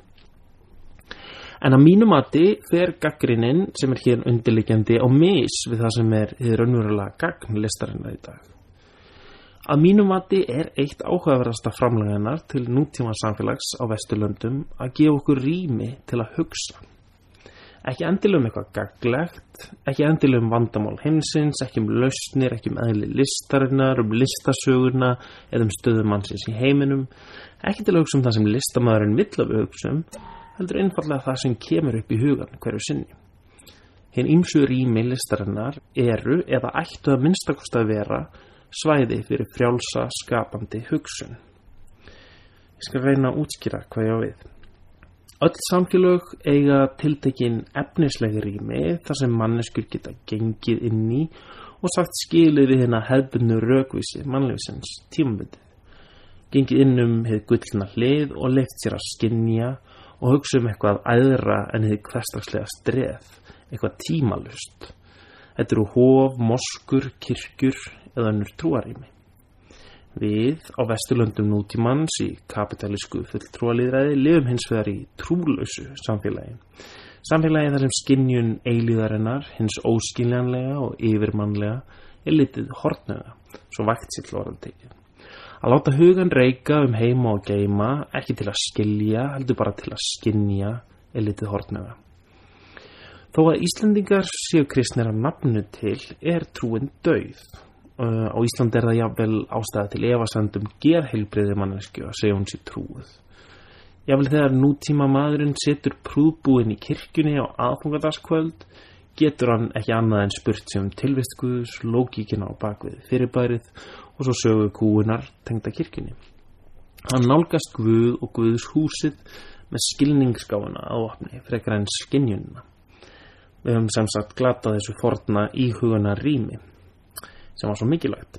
En að mínu mati fer gagnrýnin sem er hér undirliggjandi á mis við það sem er hið raunverulega gagn listarinnar í dag. Að mínu mati er eitt áhugaverðasta framlag hennar til nútíma samfélags á Vesturlöndum að gefa okkur rými til að hugsa. Ekki endilega um eitthvað gagnlegt, ekki endilega um vandamál heimsins, ekki um lausnir, ekki um eðli listarinnar, um listasögurna eða um stöðu mannsins í heiminum, ekki til að hugsa um það sem listamaðurinn vill að við hugsa um, heldur einfallega það sem kemur upp í hugan hverju sinni. Hinn ýmsu rými listarinnar eru eða ættu að minnstakosti að vera svæði fyrir frjálsa, skapandi hugsun. Ég skal reyna að útskýra hvað ég á við. Öll samfélög eiga tiltekin efnisleg rými þar sem manneskjur geta gengið inn í og sagt skilið við hérna hefðbundnu rökvísi mannlífsins tímabundið. Gengið inn um hið gullna hlið og leyft sér að skynja og hugsa um eitthvað æðra en hið hversdagslega streð, eitthvað tímalust. Þetta eru hof, moskur, kirkjur eða önnur trúarými. Við á Vesturlöndum nútímans í kapitalísku fulltrúalýðræði lifum hins vegar í trúlausu samfélagi. Samfélagi þar sem skynjun eilíðarinnar, hins óskiljanlega og yfirmannlega er litið hortnöga, svo vægt sér til orðan tekið. Að láta hugan reika um heima og geima, ekki til að skilja, heldur bara til að skynja, er litið hortnöga. Þó að Íslendingar séu kristnir að nafnu til, er trúin dauð. Uh, á Íslandi er það jafnvel ástæða til efasemd um gerheilbrigði manneskju að segja hún sé trúið. Jafnvel þegar nútíma maðurinn setur prúðbúinn í kirkjunni á aðfangadagskvöld, getur hann ekki annað en spurt sig um tilvist Guðs, lógíkina á bakvið fyrirbærið og svo sögu kúunar tengda kirkjunni. Hann nálgast Guð og Guðs húsið með skilningsgáfuna á opni frekar en skynjunina. Við höfum sem sagt glatað þessu forna íhugana rými sem var svo mikilvægt.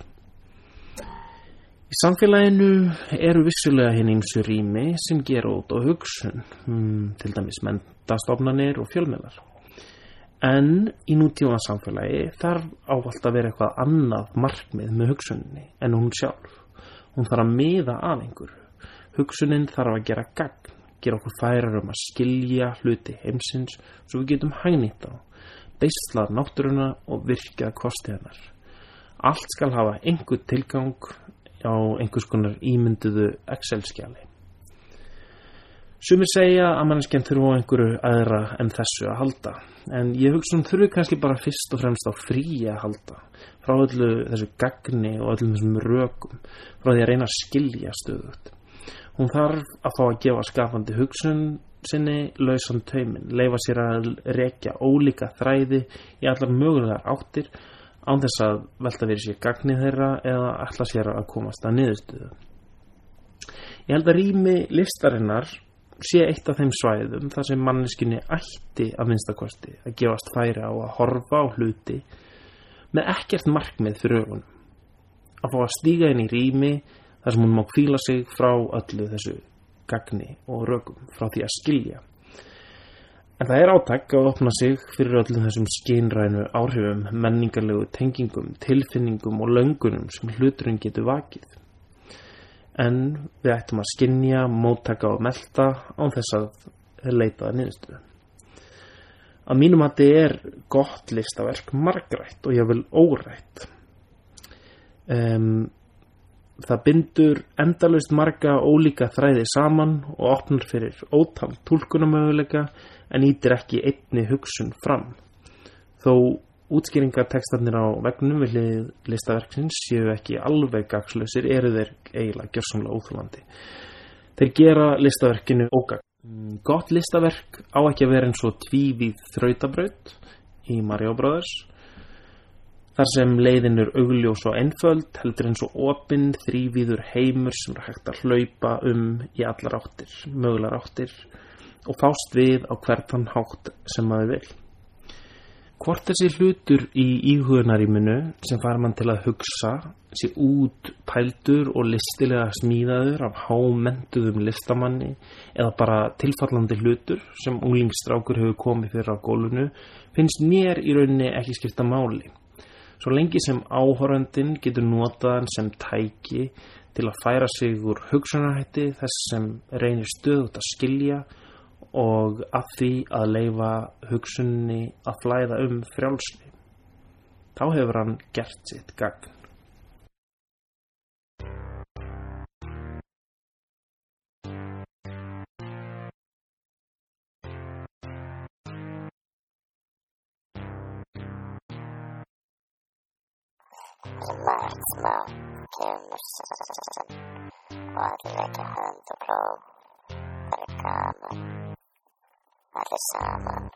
Í samfélaginu eru vissulega hinn ýmsu rými sem gera út á hugsun, hmm, til dæmis menntastofnanir og fjölmiðlar. En í nútíma samfélagi þarf ávallt að vera eitthvað annað markmið með hugsuninni en hún sjálf. Hún þarf að miða af einhverju. Hugsunin þarf að gera gagn, gera okkur færar um að skilja hluti heimsins svo við getum hagnýtt á, beisla náttúruna og virkja kosti hennar. Allt skal hafa einhver tilgang á einhvers konar ímynduðu Excel-skjali. Sumir segja að manneskjan þurfa á einhverju aðra en þessu að halda, en ég hugsa hún þurfi kannski bara fyrst og fremst á fríi að halda, frá öllu þessu gagni og öllum þessum rökum, frá því að reyna að skilja stöðugt. Hún þarf að fá að gefa skapandi hugsun sinni lausan tauminn, leyfa sér að rekja ólíka þræði í allar mögulegar áttir án þess að velta fyrir sér gagnið þeirra eða ætla sér að komast að niðurstöðu. Ég held að rými listarinnar sé eitt af þeim svæðum þar sem manneskjunni ætti að minnstakosti að gefast færi á að horfa á hluti með ekkert markmið fyrir augunum. Að fá að stíga inn í rými þar sem hún má hvíla sig frá öllu þessu gagni og rökum, frá því að skilja. En það er átak að opna sig fyrir öllum þessum skynrænu áhrifum, menningarlegu tengingum, tilfinningum og löngunum sem hluturinn getur vakið. En við ættum að skynja, móttaka og melta án þess að leita að niðurstöðu. Að mínum að þetta er gott listaverk margrætt og ég vil órætt. Um, það bindur endalaust marga ólíka þræði saman og opnar fyrir ótal túlkunarmöguleika en ýtir ekki einni hugsun fram. Þó útskýringartextarnir á veggnum við hlið listaverksins séu ekki alveg gagnslausir eru þeir eiginlega gjörsamlega óþolandi. Þeir gera listaverkinu ógagn. Gott listaverk á ekki að vera eins og tvívíð þrautabraut í Mario Brothers, þar sem leiðin er augljós og einföld, heldur eins og opinn, þrívíður heimur sem er hægt að hlaupa um í allar áttir, mögulegar áttir og fást við á hvern þann hátt sem maður vil. Hvort þessi hlutur í íhugunaríminu sem fær mann til að hugsa sé út pældur og listilega smíðaður af hámentuðum listamanni eða bara tilfallandi hlutur sem unglingsstrákur hefur komið fyrir á gólfinu finnst mér í rauninni ekki skipta máli. Svo lengi sem áhorfandinn getur notað hann sem tæki til að færa sig úr hugsunarhætti þess sem reynir stöðugt að skilja og að því að leyfa hugsunni að flæða um frjálsli. Þá hefur hann gert sitt gagn. Margt smá kemur saman og allir leggja hönd og plóg. Það er gaman, allir saman.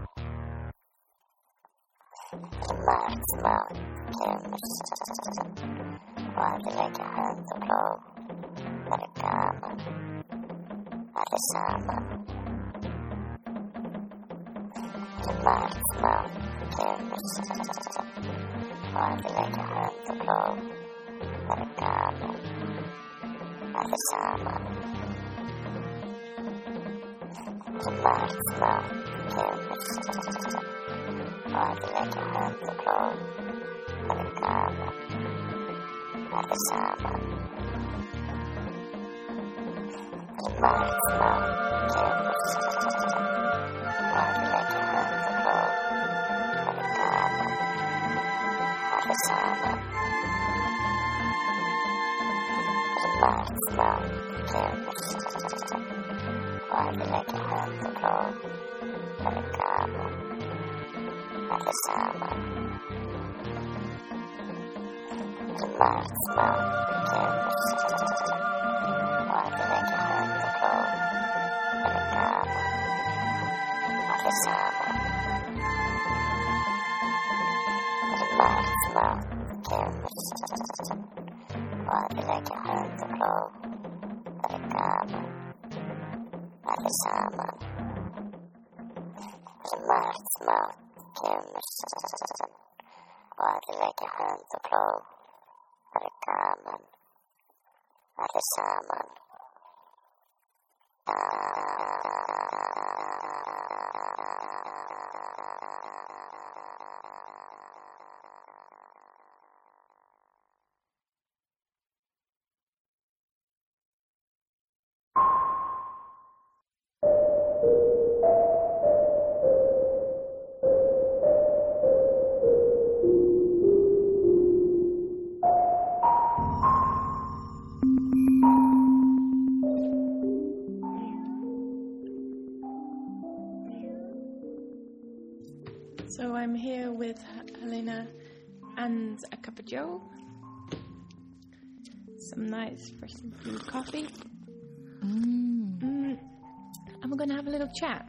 Margt smá kemur saman og allir leggja hönd og plóg. Það er gaman, allir saman. Margt smá kemur saman og allir leggja hönd og plóg. Það er gaman, allir saman. Margt smá kemur saman og allir leggja hönd og plóg. Það er gaman, allir saman. Margt smá kemur saman og allir leggja hönd og plóg. Það er gaman, allir saman. Margt smá kemur saman og allir leggja hönd og plóg. Það er gaman, allir saman. Margt smá kemur saman og allir leggja hönd og plóg. Það er gaman, allir saman. Margt smá kemur saman og allir leggja hönd og plóg. Það er gaman, allir saman. Margt smá kemur saman og allir leggja hönd og plóg. Það er gaman, allir saman. So I'm here with Helena and a cup of joe, some nice fresh brewed coffee. Mm. Mm. and we're going to have a little chat.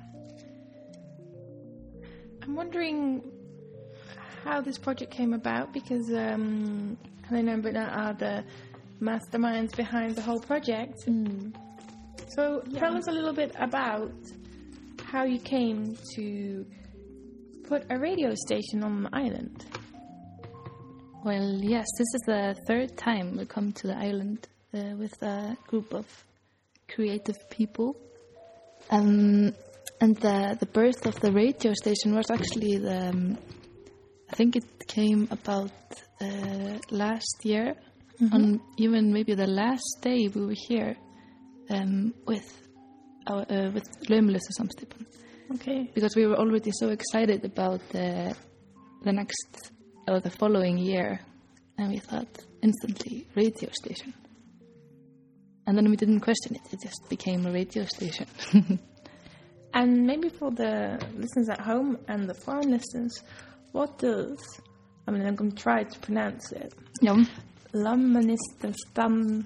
I'm wondering how this project came about, because um, Helena and Britta are the masterminds behind the whole project. Mm. So tell us a little bit about how you came to put a radio station on the island. Well, yes, this is the third time we come to the island uh, with a group of creative people. Um, and the, the birth of the radio station was actually the, um, I think it came about uh, last year, mm-hmm. on even maybe the last day we were here um, with our, uh, with Laumulistasamskipan. Okay. Because we were already so excited about the, the next or the following year, and we thought instantly radio station. And then we didn't question it; it just became a radio station. And maybe for the listeners at home and the foreign listeners, what does, I mean, I'm going to try to pronounce it. Yeah. Laumulistasamskipan.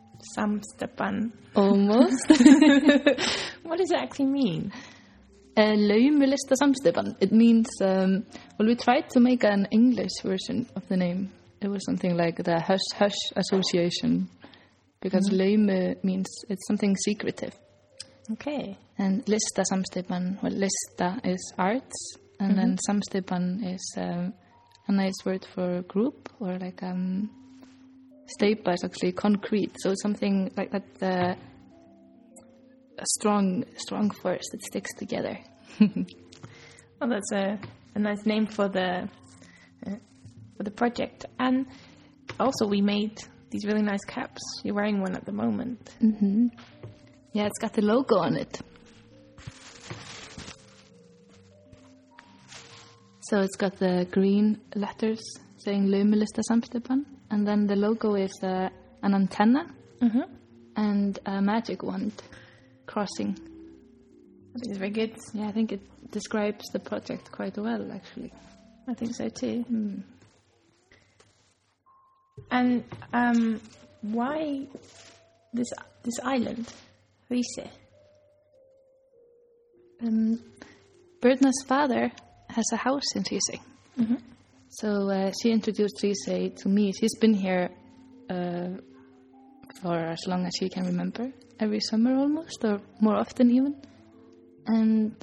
Almost. What does it actually mean? Uh, Laumulistasamskipan. It means, um, well, we tried to make an English version of the name. It was something like the Hush Hush Association, because mm-hmm. Laumu means it's something secretive. Okay. And Listasamskipan, well, Lista is arts, and mm-hmm. then Samskipan is um, a nice word for group, or like um, Steipa is actually concrete, so something like that. Uh, a strong, strong force that sticks together. Well, that's a, a nice name for the uh, for the project. And also, we made these really nice caps. You're wearing one at the moment. Mm-hmm. Yeah, it's got the logo on it. So it's got the green letters saying Laumulistasamskipan, and then the logo is uh, an antenna mm-hmm. and a magic wand crossing. I think it's very good. Yeah, I think it describes the project quite well, actually. I think so too. Mm. And um, why this this island, Riise? Um, Birna's father has a house in Riise. Mm-hmm. So uh, she introduced Riise to me. She's been here uh, for as long as she can remember. Every summer almost, or more often even. And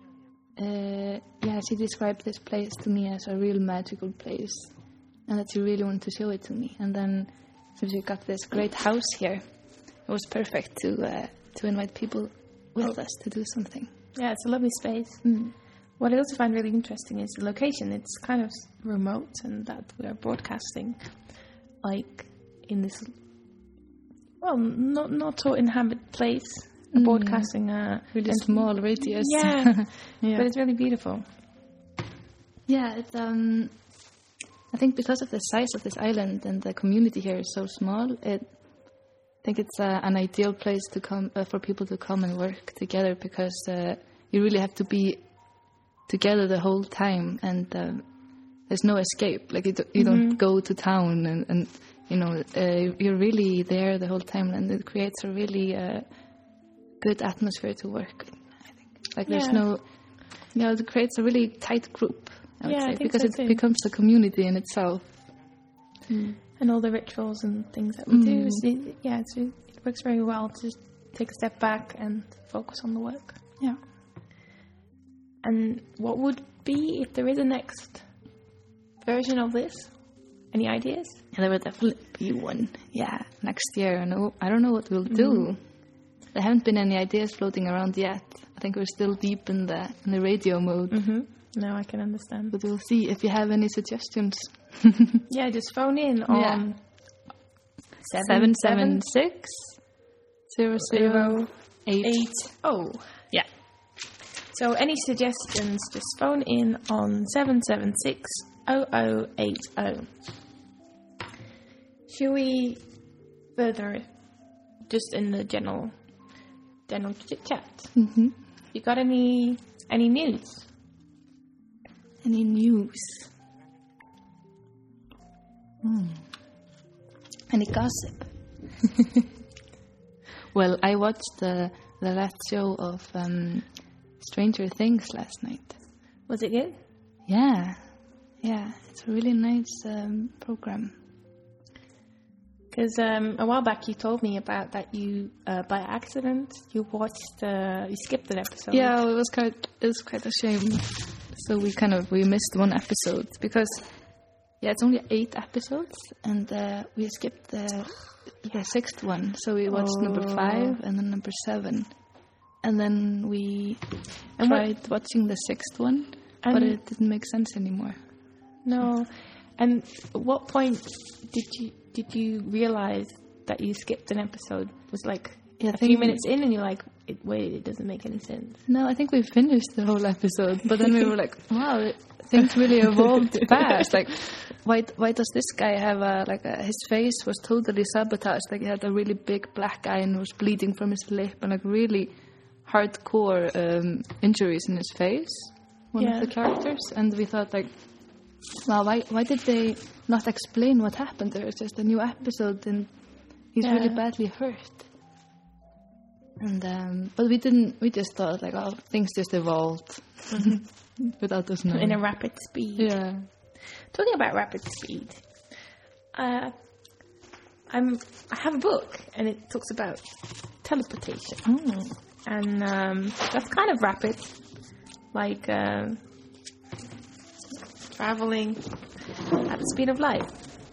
uh, yeah, she described this place to me as a real magical place, and that she really wanted to show it to me. And then since we got this great house here, it was perfect to uh, to invite people with us to do something. Yeah, it's a lovely space. Mm. What I also find really interesting is the location. It's kind of remote, and that we are broadcasting like in this, well, not not so inhabited place, mm. broadcasting a really small radius. Yeah, yeah, but it's really beautiful. Yeah, it, um, I think because of the size of this island and the community here is so small, it, I think it's uh, an ideal place to come uh, for people to come and work together, because uh, you really have to be together the whole time, and um, there's no escape. Like you, do, you mm-hmm. don't go to town, and, and you know uh, you're really there the whole time, and it creates a really uh, good atmosphere to work in, I think. Like there's yeah. no, you know, it creates a really tight group. I would yeah, say, I think because so it too. becomes a community in itself. Mm. And all the rituals and things that we Mm. do, it, yeah, it's, it works very well to just take a step back and focus on the work. Yeah. And what would be if there is a next version of this? Any ideas? Yeah, there will definitely be one. Yeah, next year. I know. I don't know what we'll do. Mm. There haven't been any ideas floating around yet. I think we're still deep in the in the radio mode. Mm-hmm. No, I can understand. But we'll see if you have any suggestions. Yeah, just phone in on yeah. seven seven six zero zero eight eight oh. Yeah. So any suggestions, just phone in on seven seven six zero zero eight zero. Shall we further just in the general general chit chat? Mm-hmm. You got any any news? Any news? Mm. Any gossip? Well, I watched the the last show of um, Stranger Things last night. Was it good? Yeah, yeah, it's a really nice um, program. Because um, a while back you told me about that you, uh, by accident, you watched, uh, you skipped an episode. Yeah, it was quite, it was quite a shame. So we kind of, we missed one episode because, yeah, it's only eight episodes, and uh, we skipped the, the sixth one. So we watched Oh. number five and then number seven. And then we And tried watching the sixth one, And- but it didn't make sense anymore. No. And at what point did you did you realize that you skipped an episode? Was like Yeah, I a few think- minutes in, and you're like, it, "Wait, it doesn't make any sense." No, I think we finished the whole episode, but then we were like, wow, it, things really evolved fast. Like, why why does this guy have a, like, a, his face was totally sabotaged. Like, he had a really big black eye and was bleeding from his lip and, like, really hardcore um, injuries in his face, one Yeah. of the characters. And we thought, like, wow, why, why did they not explain what happened there? It's just a new episode and he's Yeah. really badly hurt. And um, but we didn't. We just thought like, oh, things just evolved without us knowing. In a rapid speed. yeah, Talking about rapid speed, uh, I'm I have a book, and it talks about teleportation, oh. and um, that's kind of rapid, like um, traveling at the speed of light.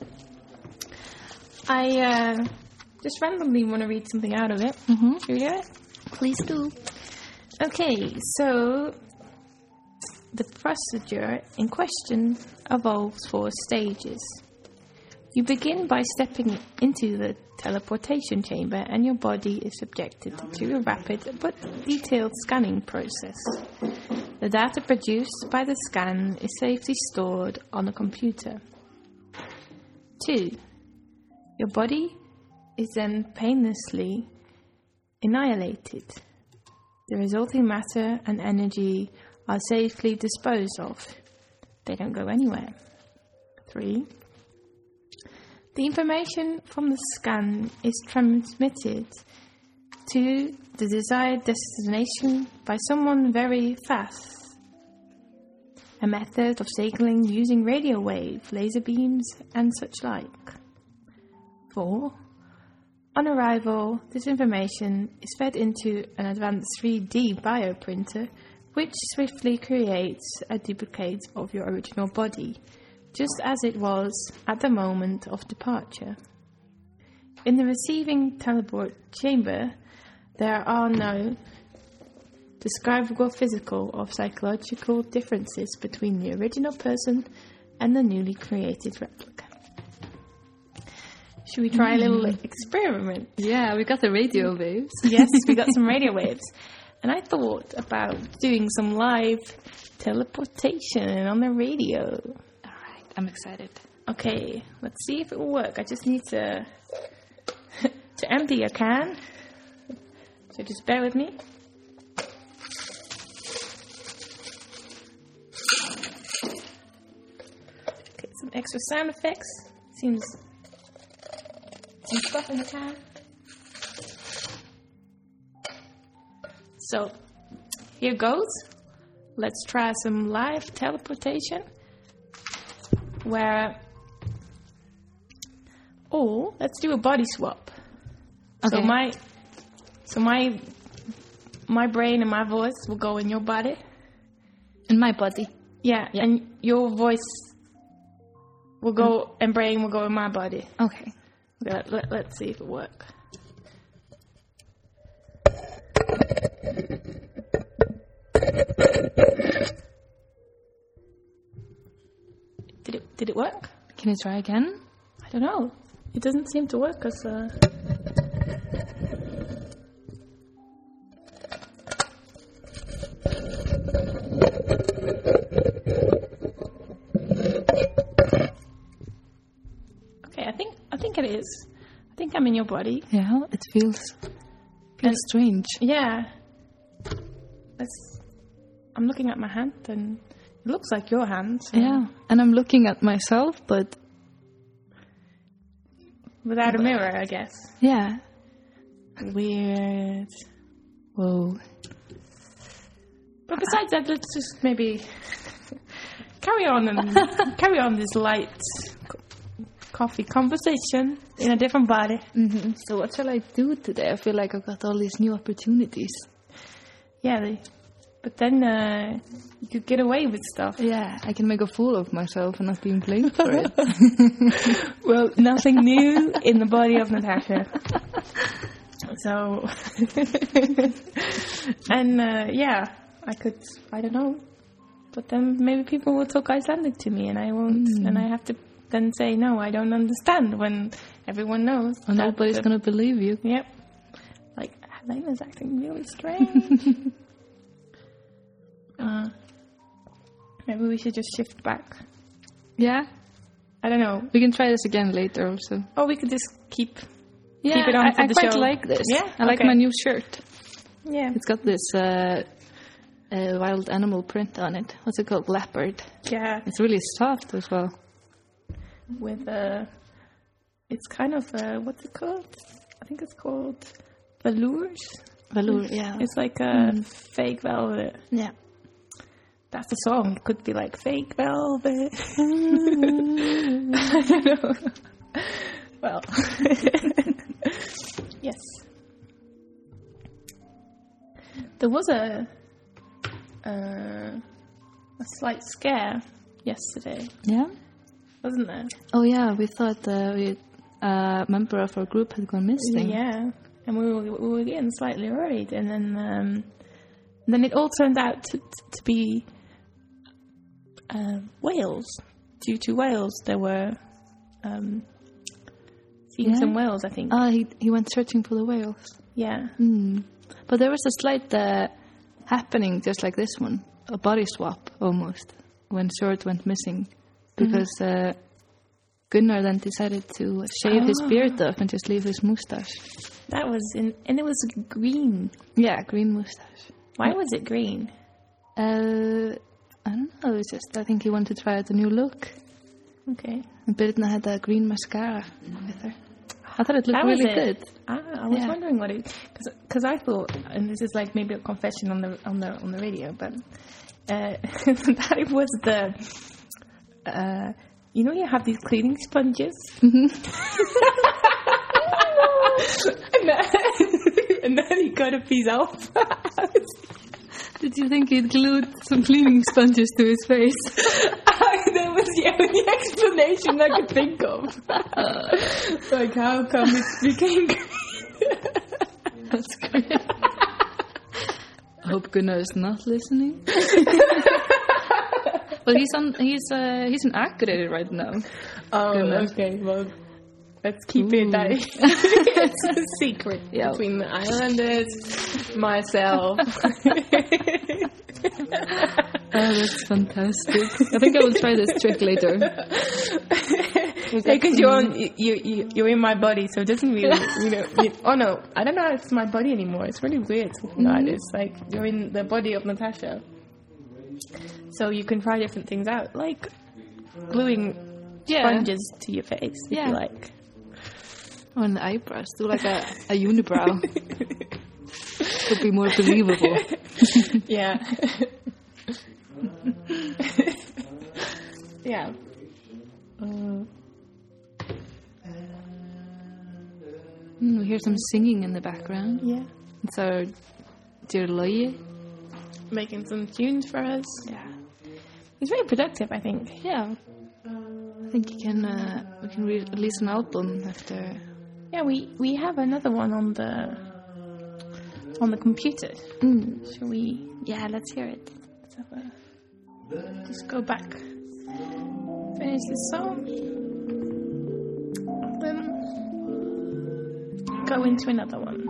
I uh, just randomly want to read something out of it. Mm-hmm. Should we do it? Please do. Okay, so the procedure in question evolves four stages. You begin by stepping into the teleportation chamber, and your body is subjected to a rapid but detailed scanning process. The data produced by the scan is safely stored on a computer. Two, your body is then painlessly annihilated. The resulting matter and energy are safely disposed of. They don't go anywhere. Three, the information from the scan is transmitted to the desired destination by someone very fast. A method of signaling using radio wave, laser beams, and such like. Four, on arrival, this information is fed into an advanced three D bioprinter, which swiftly creates a duplicate of your original body, just as it was at the moment of departure. In the receiving teleport chamber, there are no describable physical or psychological differences between the original person and the newly created replica. Should we try a little experiment? Yeah, we got the radio waves. Yes, we got some radio waves. And I thought about doing some live teleportation on the radio. All right, I'm excited. Okay, let's see if it will work. I just need to to empty a can. So just bear with me. Okay, some extra sound effects. Seems some stuff in the can. So here goes. Let's try some live teleportation. Where, or let's do a body swap. So Okay. my, so my, my brain and my voice will go in your body. In my body. Yeah, and your voice will go and brain will go in my body. Okay. Okay, let, let, let's see if it works. Did it? Did it work? Can you try again? I don't know. It doesn't seem to work because. Uh... Okay, I think I think it is. I think I'm in your body. Yeah, it feels feels And- strange. Yeah. Let's. I'm looking at my hand, and it looks like your hand. So Yeah, and I'm looking at myself, but without a mirror, I guess. yeah, Weird. Whoa. But besides that, let's just maybe carry on and carry on this light co- coffee conversation in a different body. Mm-hmm. So what shall I do today? I feel like I've got all these new opportunities. Yeah, they, but then uh, you could get away with stuff. Yeah, I can make a fool of myself and not being blamed for it. Well, nothing new in the body of Natasha. So, and uh, yeah, I could, I don't know, but then maybe people will talk Icelandic to me and I won't, mm. and I have to then say, no, I don't understand when everyone knows. And nobody's going to believe you. Yep. Like, Helena's acting really strange. uh, maybe we should just shift back. Yeah? I don't know. We can try this again later also. Or we could just keep... Yeah, Keep it on I, for I the quite show. like this. Yeah? I like Okay. my new shirt. Yeah. It's got this uh, uh, wild animal print on it. What's it called? Leopard. Yeah. It's really soft as well. With uh it's kind of uh what's it called? I think it's called velours. Velour, yeah. It's like a Mm. fake velvet. Yeah. That's the song. It could be like fake velvet. I don't know. Well. Yes. There was a uh, a slight scare yesterday, Yeah? wasn't there? Oh, yeah. We thought uh, we, a member of our group had gone missing. Yeah, and we were, we were getting slightly worried, and then um, then it all turned out to, to be uh, whales. Due to whales, there were um, seeing Yeah? some whales, I think. Ah, he, he went searching for the whales. Yeah, Hmm. But there was a slight uh, happening just like this one. A body swap, almost, when Sjord went missing. Because uh, Gunnar then decided to shave his Ah. beard off and just leave his moustache. that was in, and it was green. Yeah, green moustache. Why was it green? Uh, I don't know, it's just, I think he wanted to try out a new look. Okay, And Birna had a green mascara with her. I thought it looked that was really it. good. Ah, I was Yeah. wondering what it because I thought, and this is like maybe a confession on the on the on the radio, but uh, that it was the uh, you know you have these cleaning sponges, and, then, and then you got a piece off. Did you think he'd glued some cleaning sponges to his face? That was the only explanation I could think of. Like, how come it became green? That's great. I hope Gunnar is not listening. Well, he's on. He's uh, he's in Akureyri right now. Oh, Gunnar. okay. Well, let's keep Ooh. it that it's a secret Yeah. between the islanders, myself. Oh, that's fantastic. I think I will try this trick later. Because you're on, you, you you're in my body, so it doesn't really, you know. You, oh no, I don't know if it's my body anymore. It's really weird talking about it. It's like you're in the body of Natasha, so you can try different things out, like gluing Yeah. sponges to your face if Yeah. you like. Oh, and the eyebrows. Do like a, a unibrow. Would be more believable. Yeah. Yeah. Uh, Mm, we hear some singing in the background. yeah. It's our dear Loie. Making some tunes for us. Yeah. He's very productive, I think. Yeah. I think you can uh, we can re- release an album after. Yeah, we, we have another one on the on the computer. Mm. Shall we Yeah, let's hear it. let's have a, just go back, finish the song, then go into another one.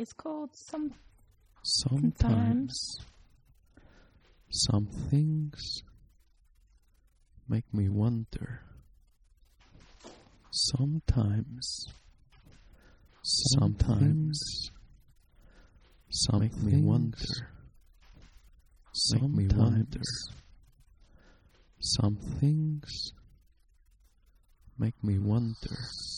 It's called some. Sometimes some things make me wonder. Sometimes sometimes some make me wonder. Sometimes some things make me wonder.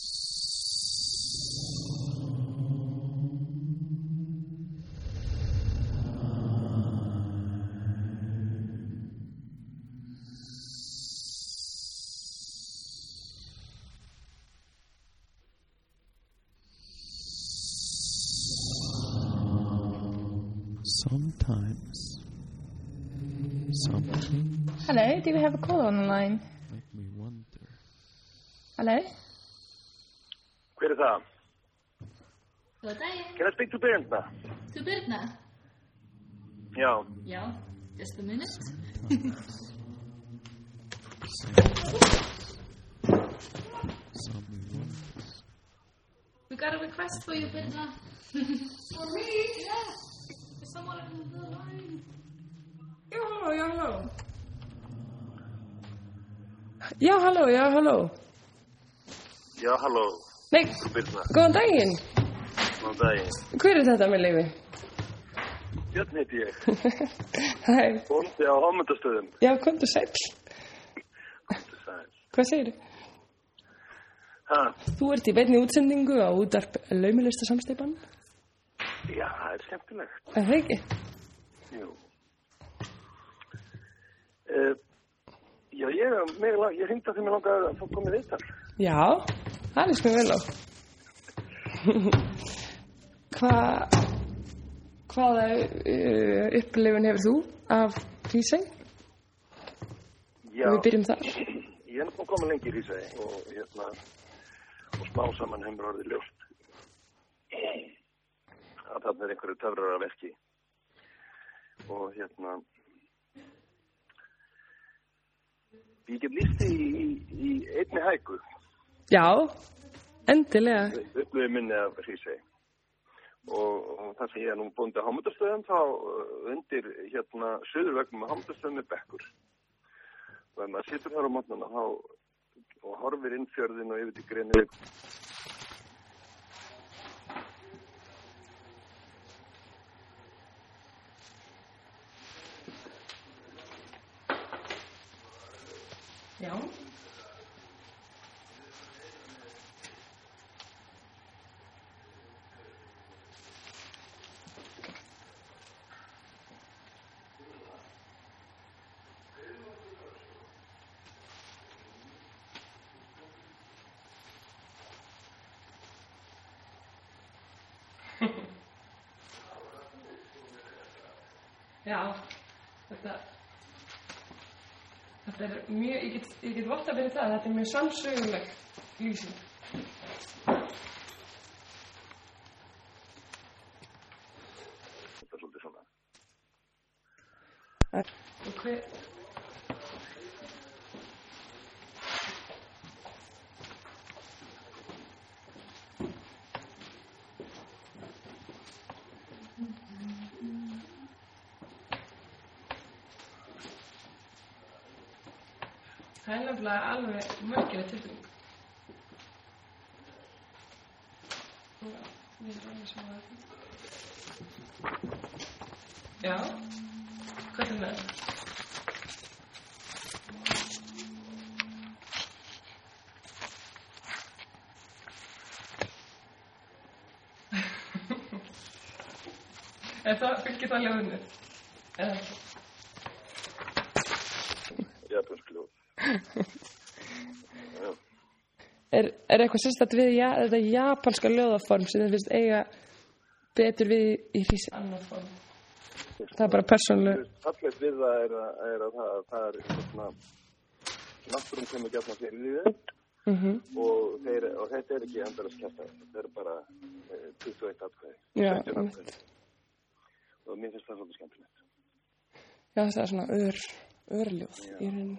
Sometimes something Hello, do we have a call on the line? make me wonder. Hello? Hver er það? Góð daginn. Can I speak to Birna? To Birna? Já. Já, just a minute. We got a request for you, Birna. For me? Yeah. There's someone on the line. Já, halló, já, halló. Já, halló, já, halló. Já, halló. Nei, Frú Birna. góðan daginn. Góðan daginn. Hver er þetta með leifi? Björn heiti ég. Hæ. Bóndi á Hámundastöðum. Já, komdu sæll. Komdu sæll. Hvað segirðu? Ha? Þú ert í beinni útsendingu á útvarp Laumulista samsteypan. Já, það er skemmtilegt. Er það ekki? Jú. Uh, já, ég er mig, ég hringdi að því mig langaði að fá komið viðtal. Já, það er sko vel á. Hvað, hvaða uh, upplifun hefur þú af Hrísey? Já. Við byrjum þar. Ég er nú komið lengi í Hrísey og hérna, og smá saman hefur orðið ljóst að þarna er einhverju töfrar að verki og hérna ég get lýst í, í, í einni hæku. Já, endilega. Upplifið minni af Hrísey og, og það sem ég er nú bóndi á Hámundastöðum þá uh, undir hérna suðurvegnum á Hámundastöðum er bekkur og ef maður situr þar á morgnana þá og horfir inn fjörðin og yfir til Grenivík. Já. Já, þetta, þetta er mjög, ég get, ég get votta fyrir það, þetta er mjög sannsöguleg lýsing. Þetta er svolítið svona. Og hver... Það er nefnilega alveg mörkileg tilfinning. Já, við erum alveg sem að það. Já, hvað er með? Er það, fylgir það ljóðinu? Eða? Japanskljóð. Er, er eitthvað sérstætt við ja, þetta japanska ljóðaform sem þið finnst eiga betur við í Hrísey? Annar form. Það er bara persónuleg. Fallegt við það er að, er að það, það er svona náttúrum sem er gætna fyrir lífið mm -hmm. og, þeir, og þetta er ekki endalast kæftæði. Þetta er bara eh, tuttugu og eitt atkvæði. Já, atkvæði. Og mér finnst það svolítið skemmtilegt. Já, það er svona ör, örljóð Já. Í rauninni.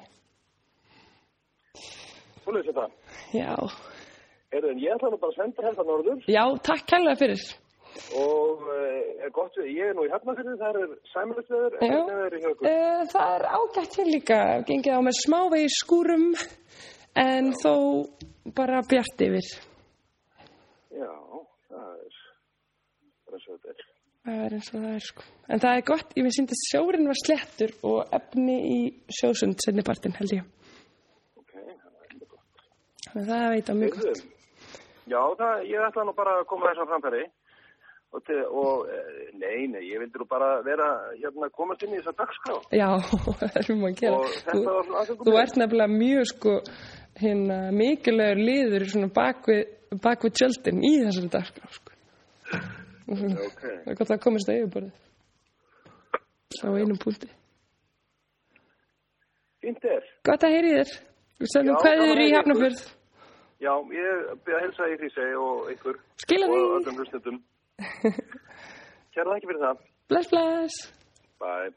Svoleiðis þetta. Já. Heyrðu, en ég ætla nú bara að senda þetta norður. Já, takk kærlega fyrir. Og uh, er gott við, ég er nú í Hafnarfirði, þar er sæmilegt veður, en Já. hvernig er það hjá ykkur? Uh, það er ágætt hér líka, gengið á með smávegi skúrum, en þó bara bjart yfir. Já, það er, það er svo þetta er. Það er eins og það er sko. En það er gott, ég finnst að sjórinn var sléttur og efni í sjósund seinni partinn, held ég. Ok, það er mjög gott. Þannig að það veit á mjög gott. Já, það, ég ætla nú bara að koma þess að framfæri. Og, til, og nei, nei, ég vildi nú bara vera, hérna, komast inn í þessa dagskrá. Já, það erum að gera. Og þetta Þú, var svona aðgöngum. þú ert nefnilega mjög sko, hérna, mikilvægur liður svona bakvið, bakvið tjöldin í þessari dagskrá, sko. Ok. Það er gott að komast að yfirborðið. Á einum púlti. Fínt er. Gott að heyri þér. Við sendum Já, kveðjur gaman að í heyra ykkur. Hafnarfjörð. Já, ég byrja að hilsa í Hrísey og ykkur. Skila því. Og öllum hlustendum. Kæra þakki fyrir það. Bless, bless. Bye.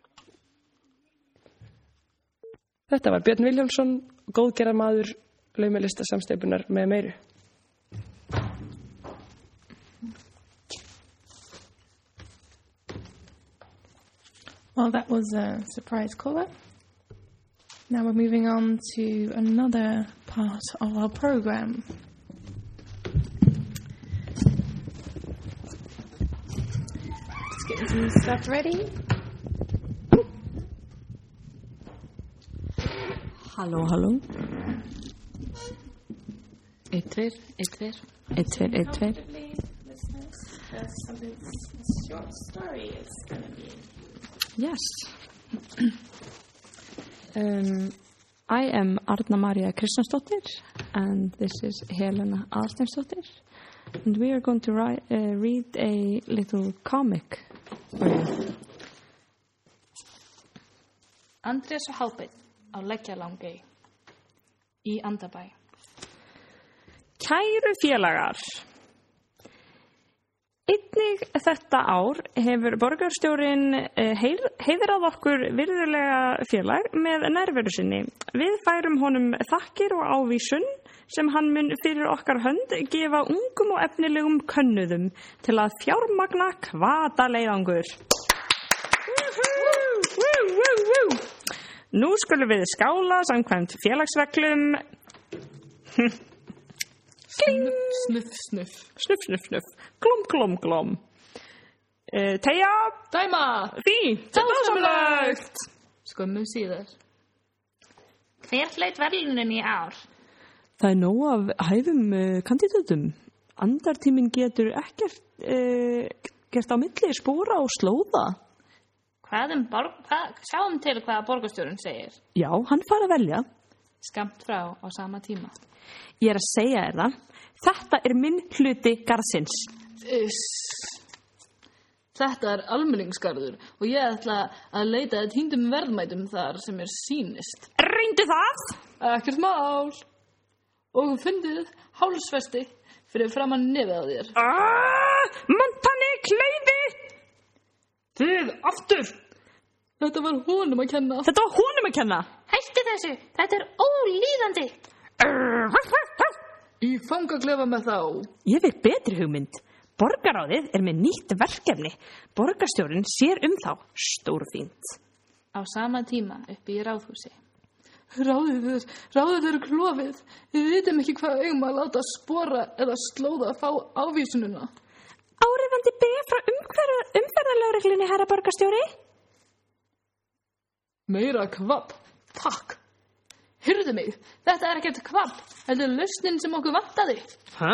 Þetta var Björn Vilhjálmsson, góðgerðarmaður laumælista samsteypunar með meiru. Well, that was a surprise caller. Now we're moving on to another part of our program. Just getting some stuff ready. Halló, halló. Eitt, tveir, eitt, tveir. Eitt, tveir, eitt, tveir. There's something short story is going to be. Yes. um, I am Arna Maria Kristjánsdóttir and this is Helena Aðalsteinsdóttir and we are going to write, uh, read a little comic for you. Andrés og Hábeinn á Leggjalangey í Andabæ. Kæru félagar, einnig þetta ár hefur borgarstjórinn heiðrað okkur virðulega félag með nærveru sinni. Við færum honum þakkir og ávísun sem hann mun fyrir okkar hönd gefa ungum og efnilegum könnuðum til að fjármagna hvataleiðangur. Nú skulum við skála samkvæmt félagsreglum. Snuff, snuff. Snuff, snuff, snuff. Glom, glom, glom. Uh, Teija. Dæma. Fínt. Dásamlegt. Skömmu síðar. Hver hlaut verðlunin í ár? Það er nóg af hæfum uh, kandidatum. Andartíminn getur ekkert uh, gert á milli spóra og slóða. Hvað um borg... Hvað, sjáum til hvað borgarstjórinn segir. Já, hann fær að velja. Skamt frá á sama tíma. Ég er að segja þér það. Þetta er minn hluti garðsins. Uss. Þetta er almenningsgarður og ég ætla að leita að týndum verðmætum þar sem er sýnist. Reyndu það? Ekkert mál. Og fundið hálsfesti fyrir framan nefið á þér. Ah, Montani kleifi! Þið aftur! Þetta var honum að kenna. Þetta var honum að kenna. Hættu þessu, þetta er ólíðandi. Í fangaklefa með þá. Ég veit betri hugmynd. Borgaráðið er með nýtt verkefni. Borgarstjórinn sér um þá. Stórfínt. Á sama tíma uppi í ráðhúsi. Ráðið er, ráðið er klofið. Við vitum ekki hvað eigum að láta spora eða slóða að fá ávísununa. Áriðandi B frá umferðarlögreglunni, herra borgarstjóri. Meira kvapp. Takk. Hyrðu mig, þetta er ekkert kvapp. Þetta er lausnin sem okkur vantaði. Hæ?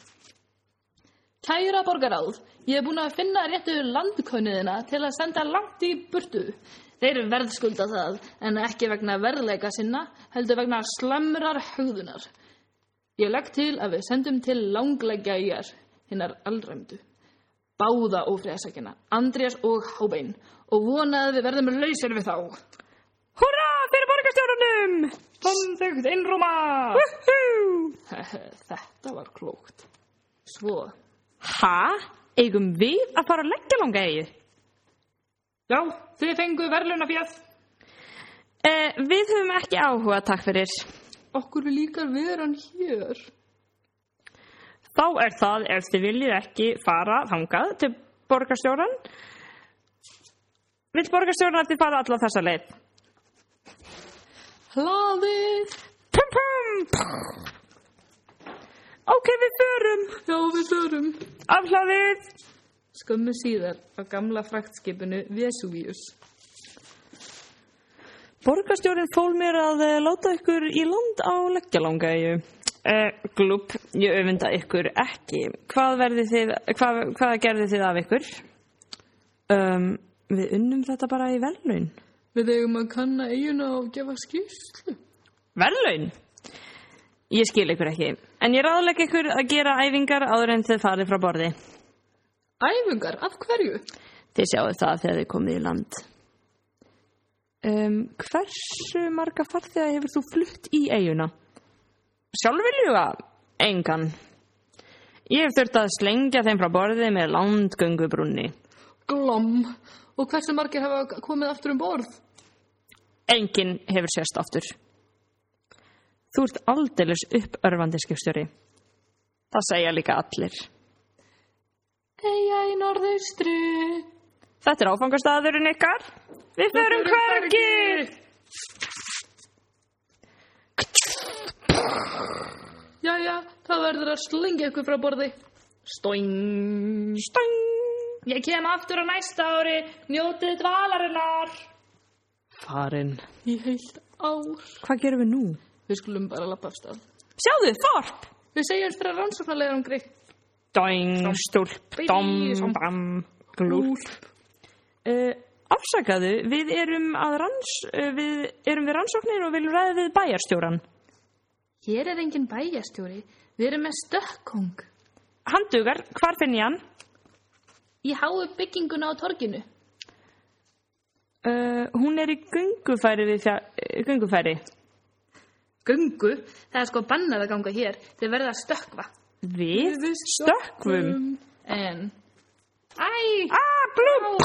Kæra borgaráð, ég er búin að finna réttu landkönniðina til að senda langt í burtu. Þeir verðskulda það, en ekki vegna verðleika sinna, heldur vegna slamrar högðunar. Ég legg til að við sendum til langleggjaðjar, hinnar alræmdu. Báða ófriðasækina, Andrés og Hábeinn, og vona að við verðum lausir við þá. Húrra, fyrir borgarstjórunum! Samþykkt einróma! Þetta var klókt. Svo. Ha? Eigum við að fara að leggja langa eigið? Já, þið fengu verðlaunaféð. Eh, við höfum ekki áhuga, takk fyrir. Okkur líkar veran hér. Þá er það ef þið viljið ekki fara þangað til borgarstjóran. Vill borgarstjóran að þið fara alla þessa leið? Hlaðið! Pum pum! Ok, við förum. Já, við förum. Af hlaðið! Skömmu síðar á gamla fraktskipinu Vesúvíus. Borgarstjórinn fól mér að láta ykkur í land á Leggjalangeyju. Uh, glúpp, ég öfunda ykkur ekki. Hvað verðið þið, hvað, hvað gerðið þið af ykkur? Um, við unnum þetta bara í verðlaun. Við eigum að kanna eiguna og gefa skýrslu. Verðlaun? Ég skil ykkur ekki. En ég ráðlegg ykkur að gera æfingar áður en þið farið frá borði. Æfingar? Af hverju? Þið sjáu það þegar þið komið í land. Um, hversu marga farþega hefur þú flutt í eiguna? Sjálfviljuga? Engan. Ég hef þurft að slengja þeim frá borði með landgöngubrúnni. Glomm. Og hversu margir hafa komið aftur um borð? Enginn hefur sérst aftur. Þú ert aldeilis uppörvandi skipstjóri. Það segja líka allir. Eyja í norðaustri. Þetta er áfangastaðurinn ykkar. Við förum hvergi. Jæja, það verður að slengja ykkur frá borði. Stóing, stóing. Ég kem aftur á næsta ári. Njótið dvalarinnar. Farin. Í heilt ár. Hvað gerum við nú? Við skulum bara lappa af stað. Sjáðu, þorp. Við segjum frá rannsóknarleiðangri. Dóing, stúlp, dom, bam, glúlp. Uh, afsakaðu, við erum, að ranns, uh, við erum við rannsóknir og viljum ræða við bæjarstjóran. Hér er engin bæjarstjóri. Við erum með stökkong. Hann dugar, hvar finn ég hann? Í háu bygginguna á torginu. Uh, hún er í göngufæri við fjár, uh, göngufæri. Göngu? Það er sko bannað að ganga hér. Þið verða að stökkva. Við, við stökkvum? En... Æ! Ah, blúpp!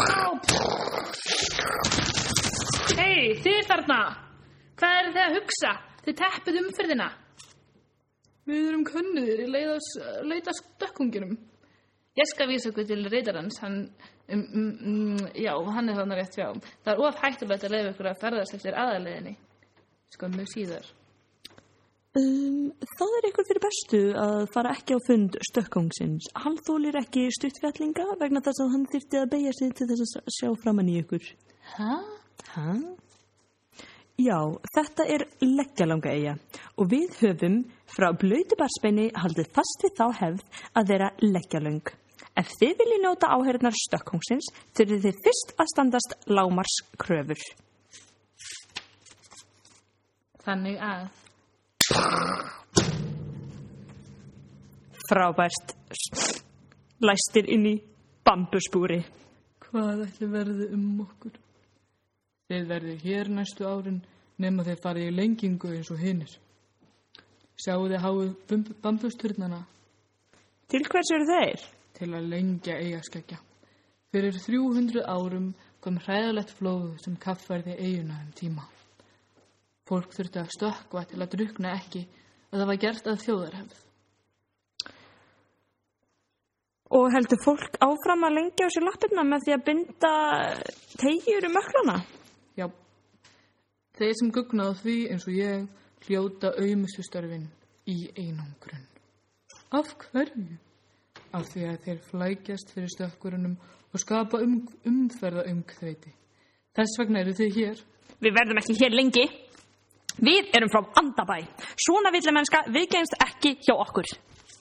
Hei, þið þarna! Hvað eru þið að hugsa? Þið teppið umferðina. Við erum könnuðir í leita stökkunginum. Ég skal vísa okkur til reytarans. Hann, um, um, um, já, hann er þannig rétt hjá. Það er of hættulegt að leyfa ykkur að ferðast eftir aðalleiðinni. Skömmu síðar. Um, það er ykkur fyrir bestu að fara ekki á fund stökkungsins. Hann þolir ekki stuttfjallinga vegna þess að hann þyrfti að beygja sig til þess að sjá framan í ykkur. Hæ? Hæ? Já, þetta er Leggjalangeyja og við höfum frá Blautubarsbeini haldið fast við þá hefð að vera leggjalöng. Ef þið viljið njóta áheyrnar stökkungsins þurfið þið fyrst að standast lágmarkskröfur. Þannig að... Frábært. Læstir inn í bambusbúri. Hvað ætli verði um okkur? Þeir verði hér næstu árin nema þeir farið í lengingu eins og hinir. Sjáu þið háu bambusturnana? Til hvers eru þeir? Til að lengja eigaskeggja. Fyrir þrjú hundruð árum kom hræðalegt flóð sem kaffærði eiguna um tíma. Fólk þurfti að stökkva til að drukna ekki og það var gert að þjóðarhefð. Og heldur fólk áfram að lengja á sér lappirna með því að binda teygjur um ökklana? Já, þeir sem gugna á því eins og ég hljóta aumustu störfin í einangrun. Af hverju? Af því að þeir flækjast fyrir stökkurunum og skapa um, umferða umkþveiti. Þess vegna eru þið hér. Við verðum ekki hér lengi. Við erum frá Andabæ. Svona villimennska viðgengst ekki hjá okkur.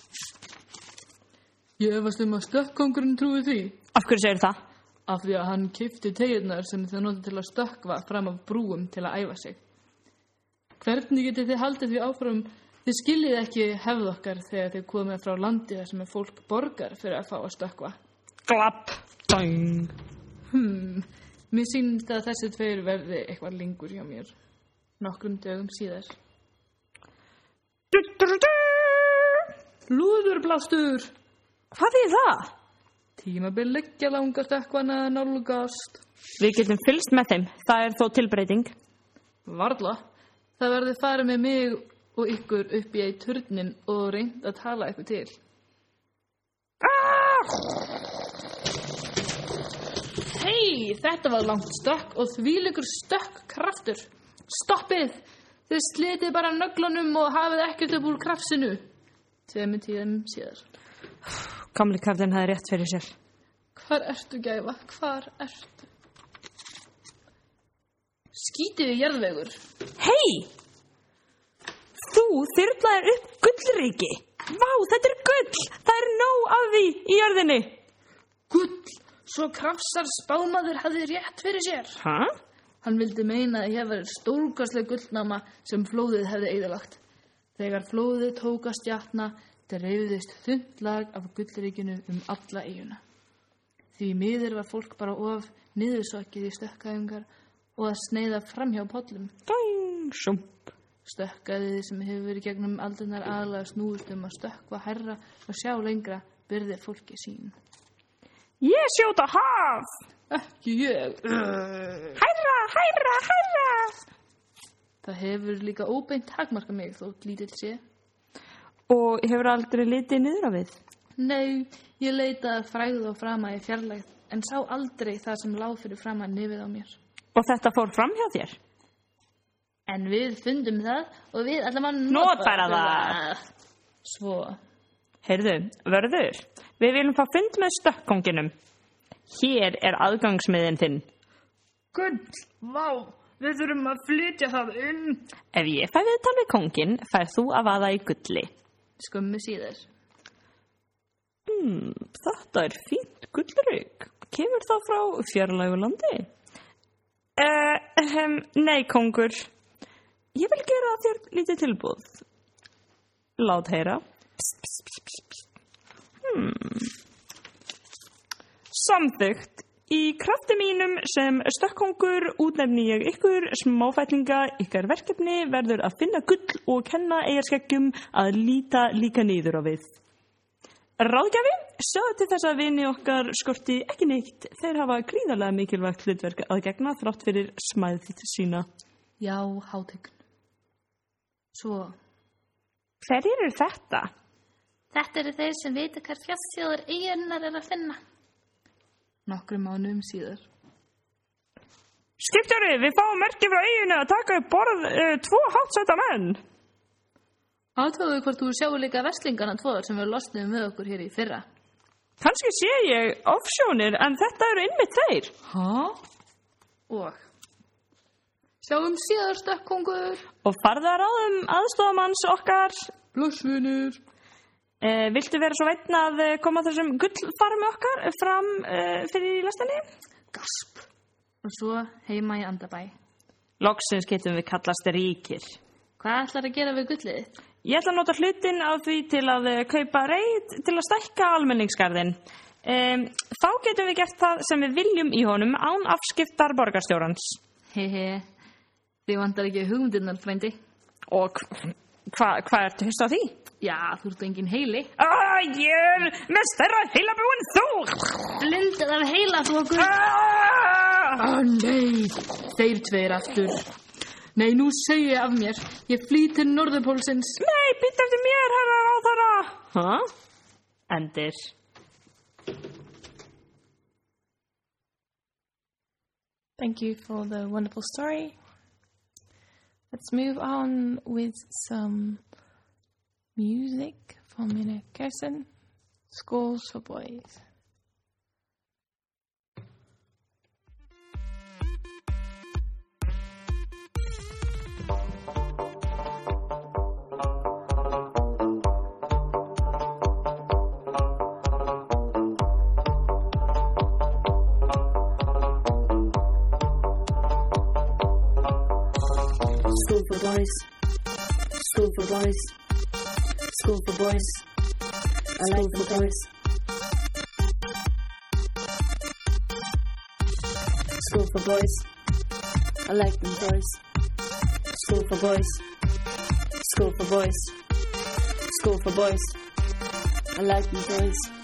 Ég efast um að stökkongurinn trúi því. Af hverju segir það? Af því að hann keypti teygjurnar sem þau nota til að stökkva fram af brúum til að æfa sig. Hvernig getið þið haldið því áfram? Þið skiljið ekki hefð okkar þegar þið komið frá landi þar sem er fólk borgar fyrir að fá að stökkva. Glapp. Dang. Hmm. Mér sýnist að þessi tveir verði eitthvað lengur hjá mér. Nokkrum dögum síðar. Lúðurblástur! Hvað er það? Tímabil Leggjalanga stökkvana nálgast. Við getum fylgst með þeim. Það er þó tilbreyting. Varla. Það verði farið með mig og ykkur upp í eitt turnin og reynd að tala ykkur til. Hei, þetta var langt stökk og þvílíkur stökkkraftur. Stoppið! Þið slitið bara nöglunum og hafið ekkert upp úr krafsinu. Tveimur tíðum síðar. Gamli karlinn hafði rétt fyrir sér. Hvar ertu, gæfa? Hvar ertu? Skítiði jarðvegur. Hei! Þú þyrlaðir upp gullríki. Vá, þetta er gull! Það er nóg af því í jörðinni. Gull! Svo krafsar spámaður hafði rétt fyrir sér. Hæ? Hann vildi meina að ég var stórkostleg gullnáma sem flóðið hefði eyðilagt. Þegar flóðið tók að stjatna, dreifðist þunnt lag af gullríkinu um alla eyjuna. Því miður var fólk bara of niðursokkið í stökkæfingar og að sneiða framhjá pollum. Dæng, sjump. Stökkaðið sem hefur verið gegnum aldirnar aðlaga snúist um að stökkva hærra og sjá lengra byrði fólki sín. Ég sjóta haf! Ekki ég. Hærra, hærra, hærra! Það hefur líka óbeint takmarka mig þótt lítill sé. Og hefur aldrei litið niður á við? Nei, ég leitaði frægð og frama í fjarlægð, en sá aldrei það sem lá fyrir frama nefið á mér. Og þetta fór fram hjá þér? En við fundum það og við ætlum að notfæra það. Svo. Heyrðu, vörður, við viljum fá fund með stökkkonginum. Hér er aðgangsmiðin þinn. Gull, vá, við þurfum að flytja það inn. Ef ég fæ viðtal við kongin, fær þú að vaða í gulli. Skömmu síðar. Hmm, þetta er fínt gullrygg. Kemur það frá fjarlægu landi? Uh, um, nei, kongur. Ég vil gera þér lítið tilbúð. Lát heyra. Psst, psst, psst, psst, psst. Hmm. Samþykkt. Í krafti mínum sem stökkkongur útnefni ég ykkur smáfætlinga, ykkar verkefni verður að finna gull og kenna eigarskeggjum að líta líka niður á við. Ráðgjafi, sjáðu til þess að vini okkar skorti ekki neitt. Þeir hafa gríðarlega mikilvægt hlutverk að gegna þrátt fyrir smæð sína. Já, hátign. Svo. Hver eru þetta? Þetta eru þeir sem vita hver fjallsjóður eyjarnar er að finna. Nokkrum mánuðum síðar. Skiptjóri, við fáum merki frá eyjunni að taka upp borð uh, tvo háttsetta menn. Átváðu hvort þú sjáu líka verslingana tvoður sem við losnum með okkur hér í fyrra. Kannski sé ég offsjónir, en þetta eru einmitt þeir. Hæ? Og? Sjáum síðar, stökkkongur. Og farðu að ráðum aðstofamanns okkar. Blössvinur. Eh, viltu vera svo veitn að koma þessum gullfarmi okkar fram eh, fyrir í lestinni? Gasp. Og svo heima í Andabæ. Loksins getum við kallast ríkir. Hvað ætlar að gera við gullið? Ég ætla að nota hlutin af því til að kaupa reit til að stækka almenningsgarðin. Eh, þá getum við gert það sem við viljum í honum án afskiptar borgarstjórans. Hehe, þið vantar ekki hugmyndirnar, frændi. Og hvað hva ertu hissa á því? Já, þú ert engin heili. Ah, ég er með stærra heilabú en þú. Blindað af heila, þú okkur. Ah, ah nei, þeir tveir aftur. Nei, nú segi ég af mér. Ég flý til Norðurpólsins. Nei, býtt eftir mér, herra ráðherra. Hæ? Endir. Thank you for the wonderful story. Let's move on with some music from Mina Kersen, Schools for Boys. School for boys, school for boys, school for boys, I like the boys. School for boys, I like them boys. School for boys, school for boys, school for boys, I like them boys.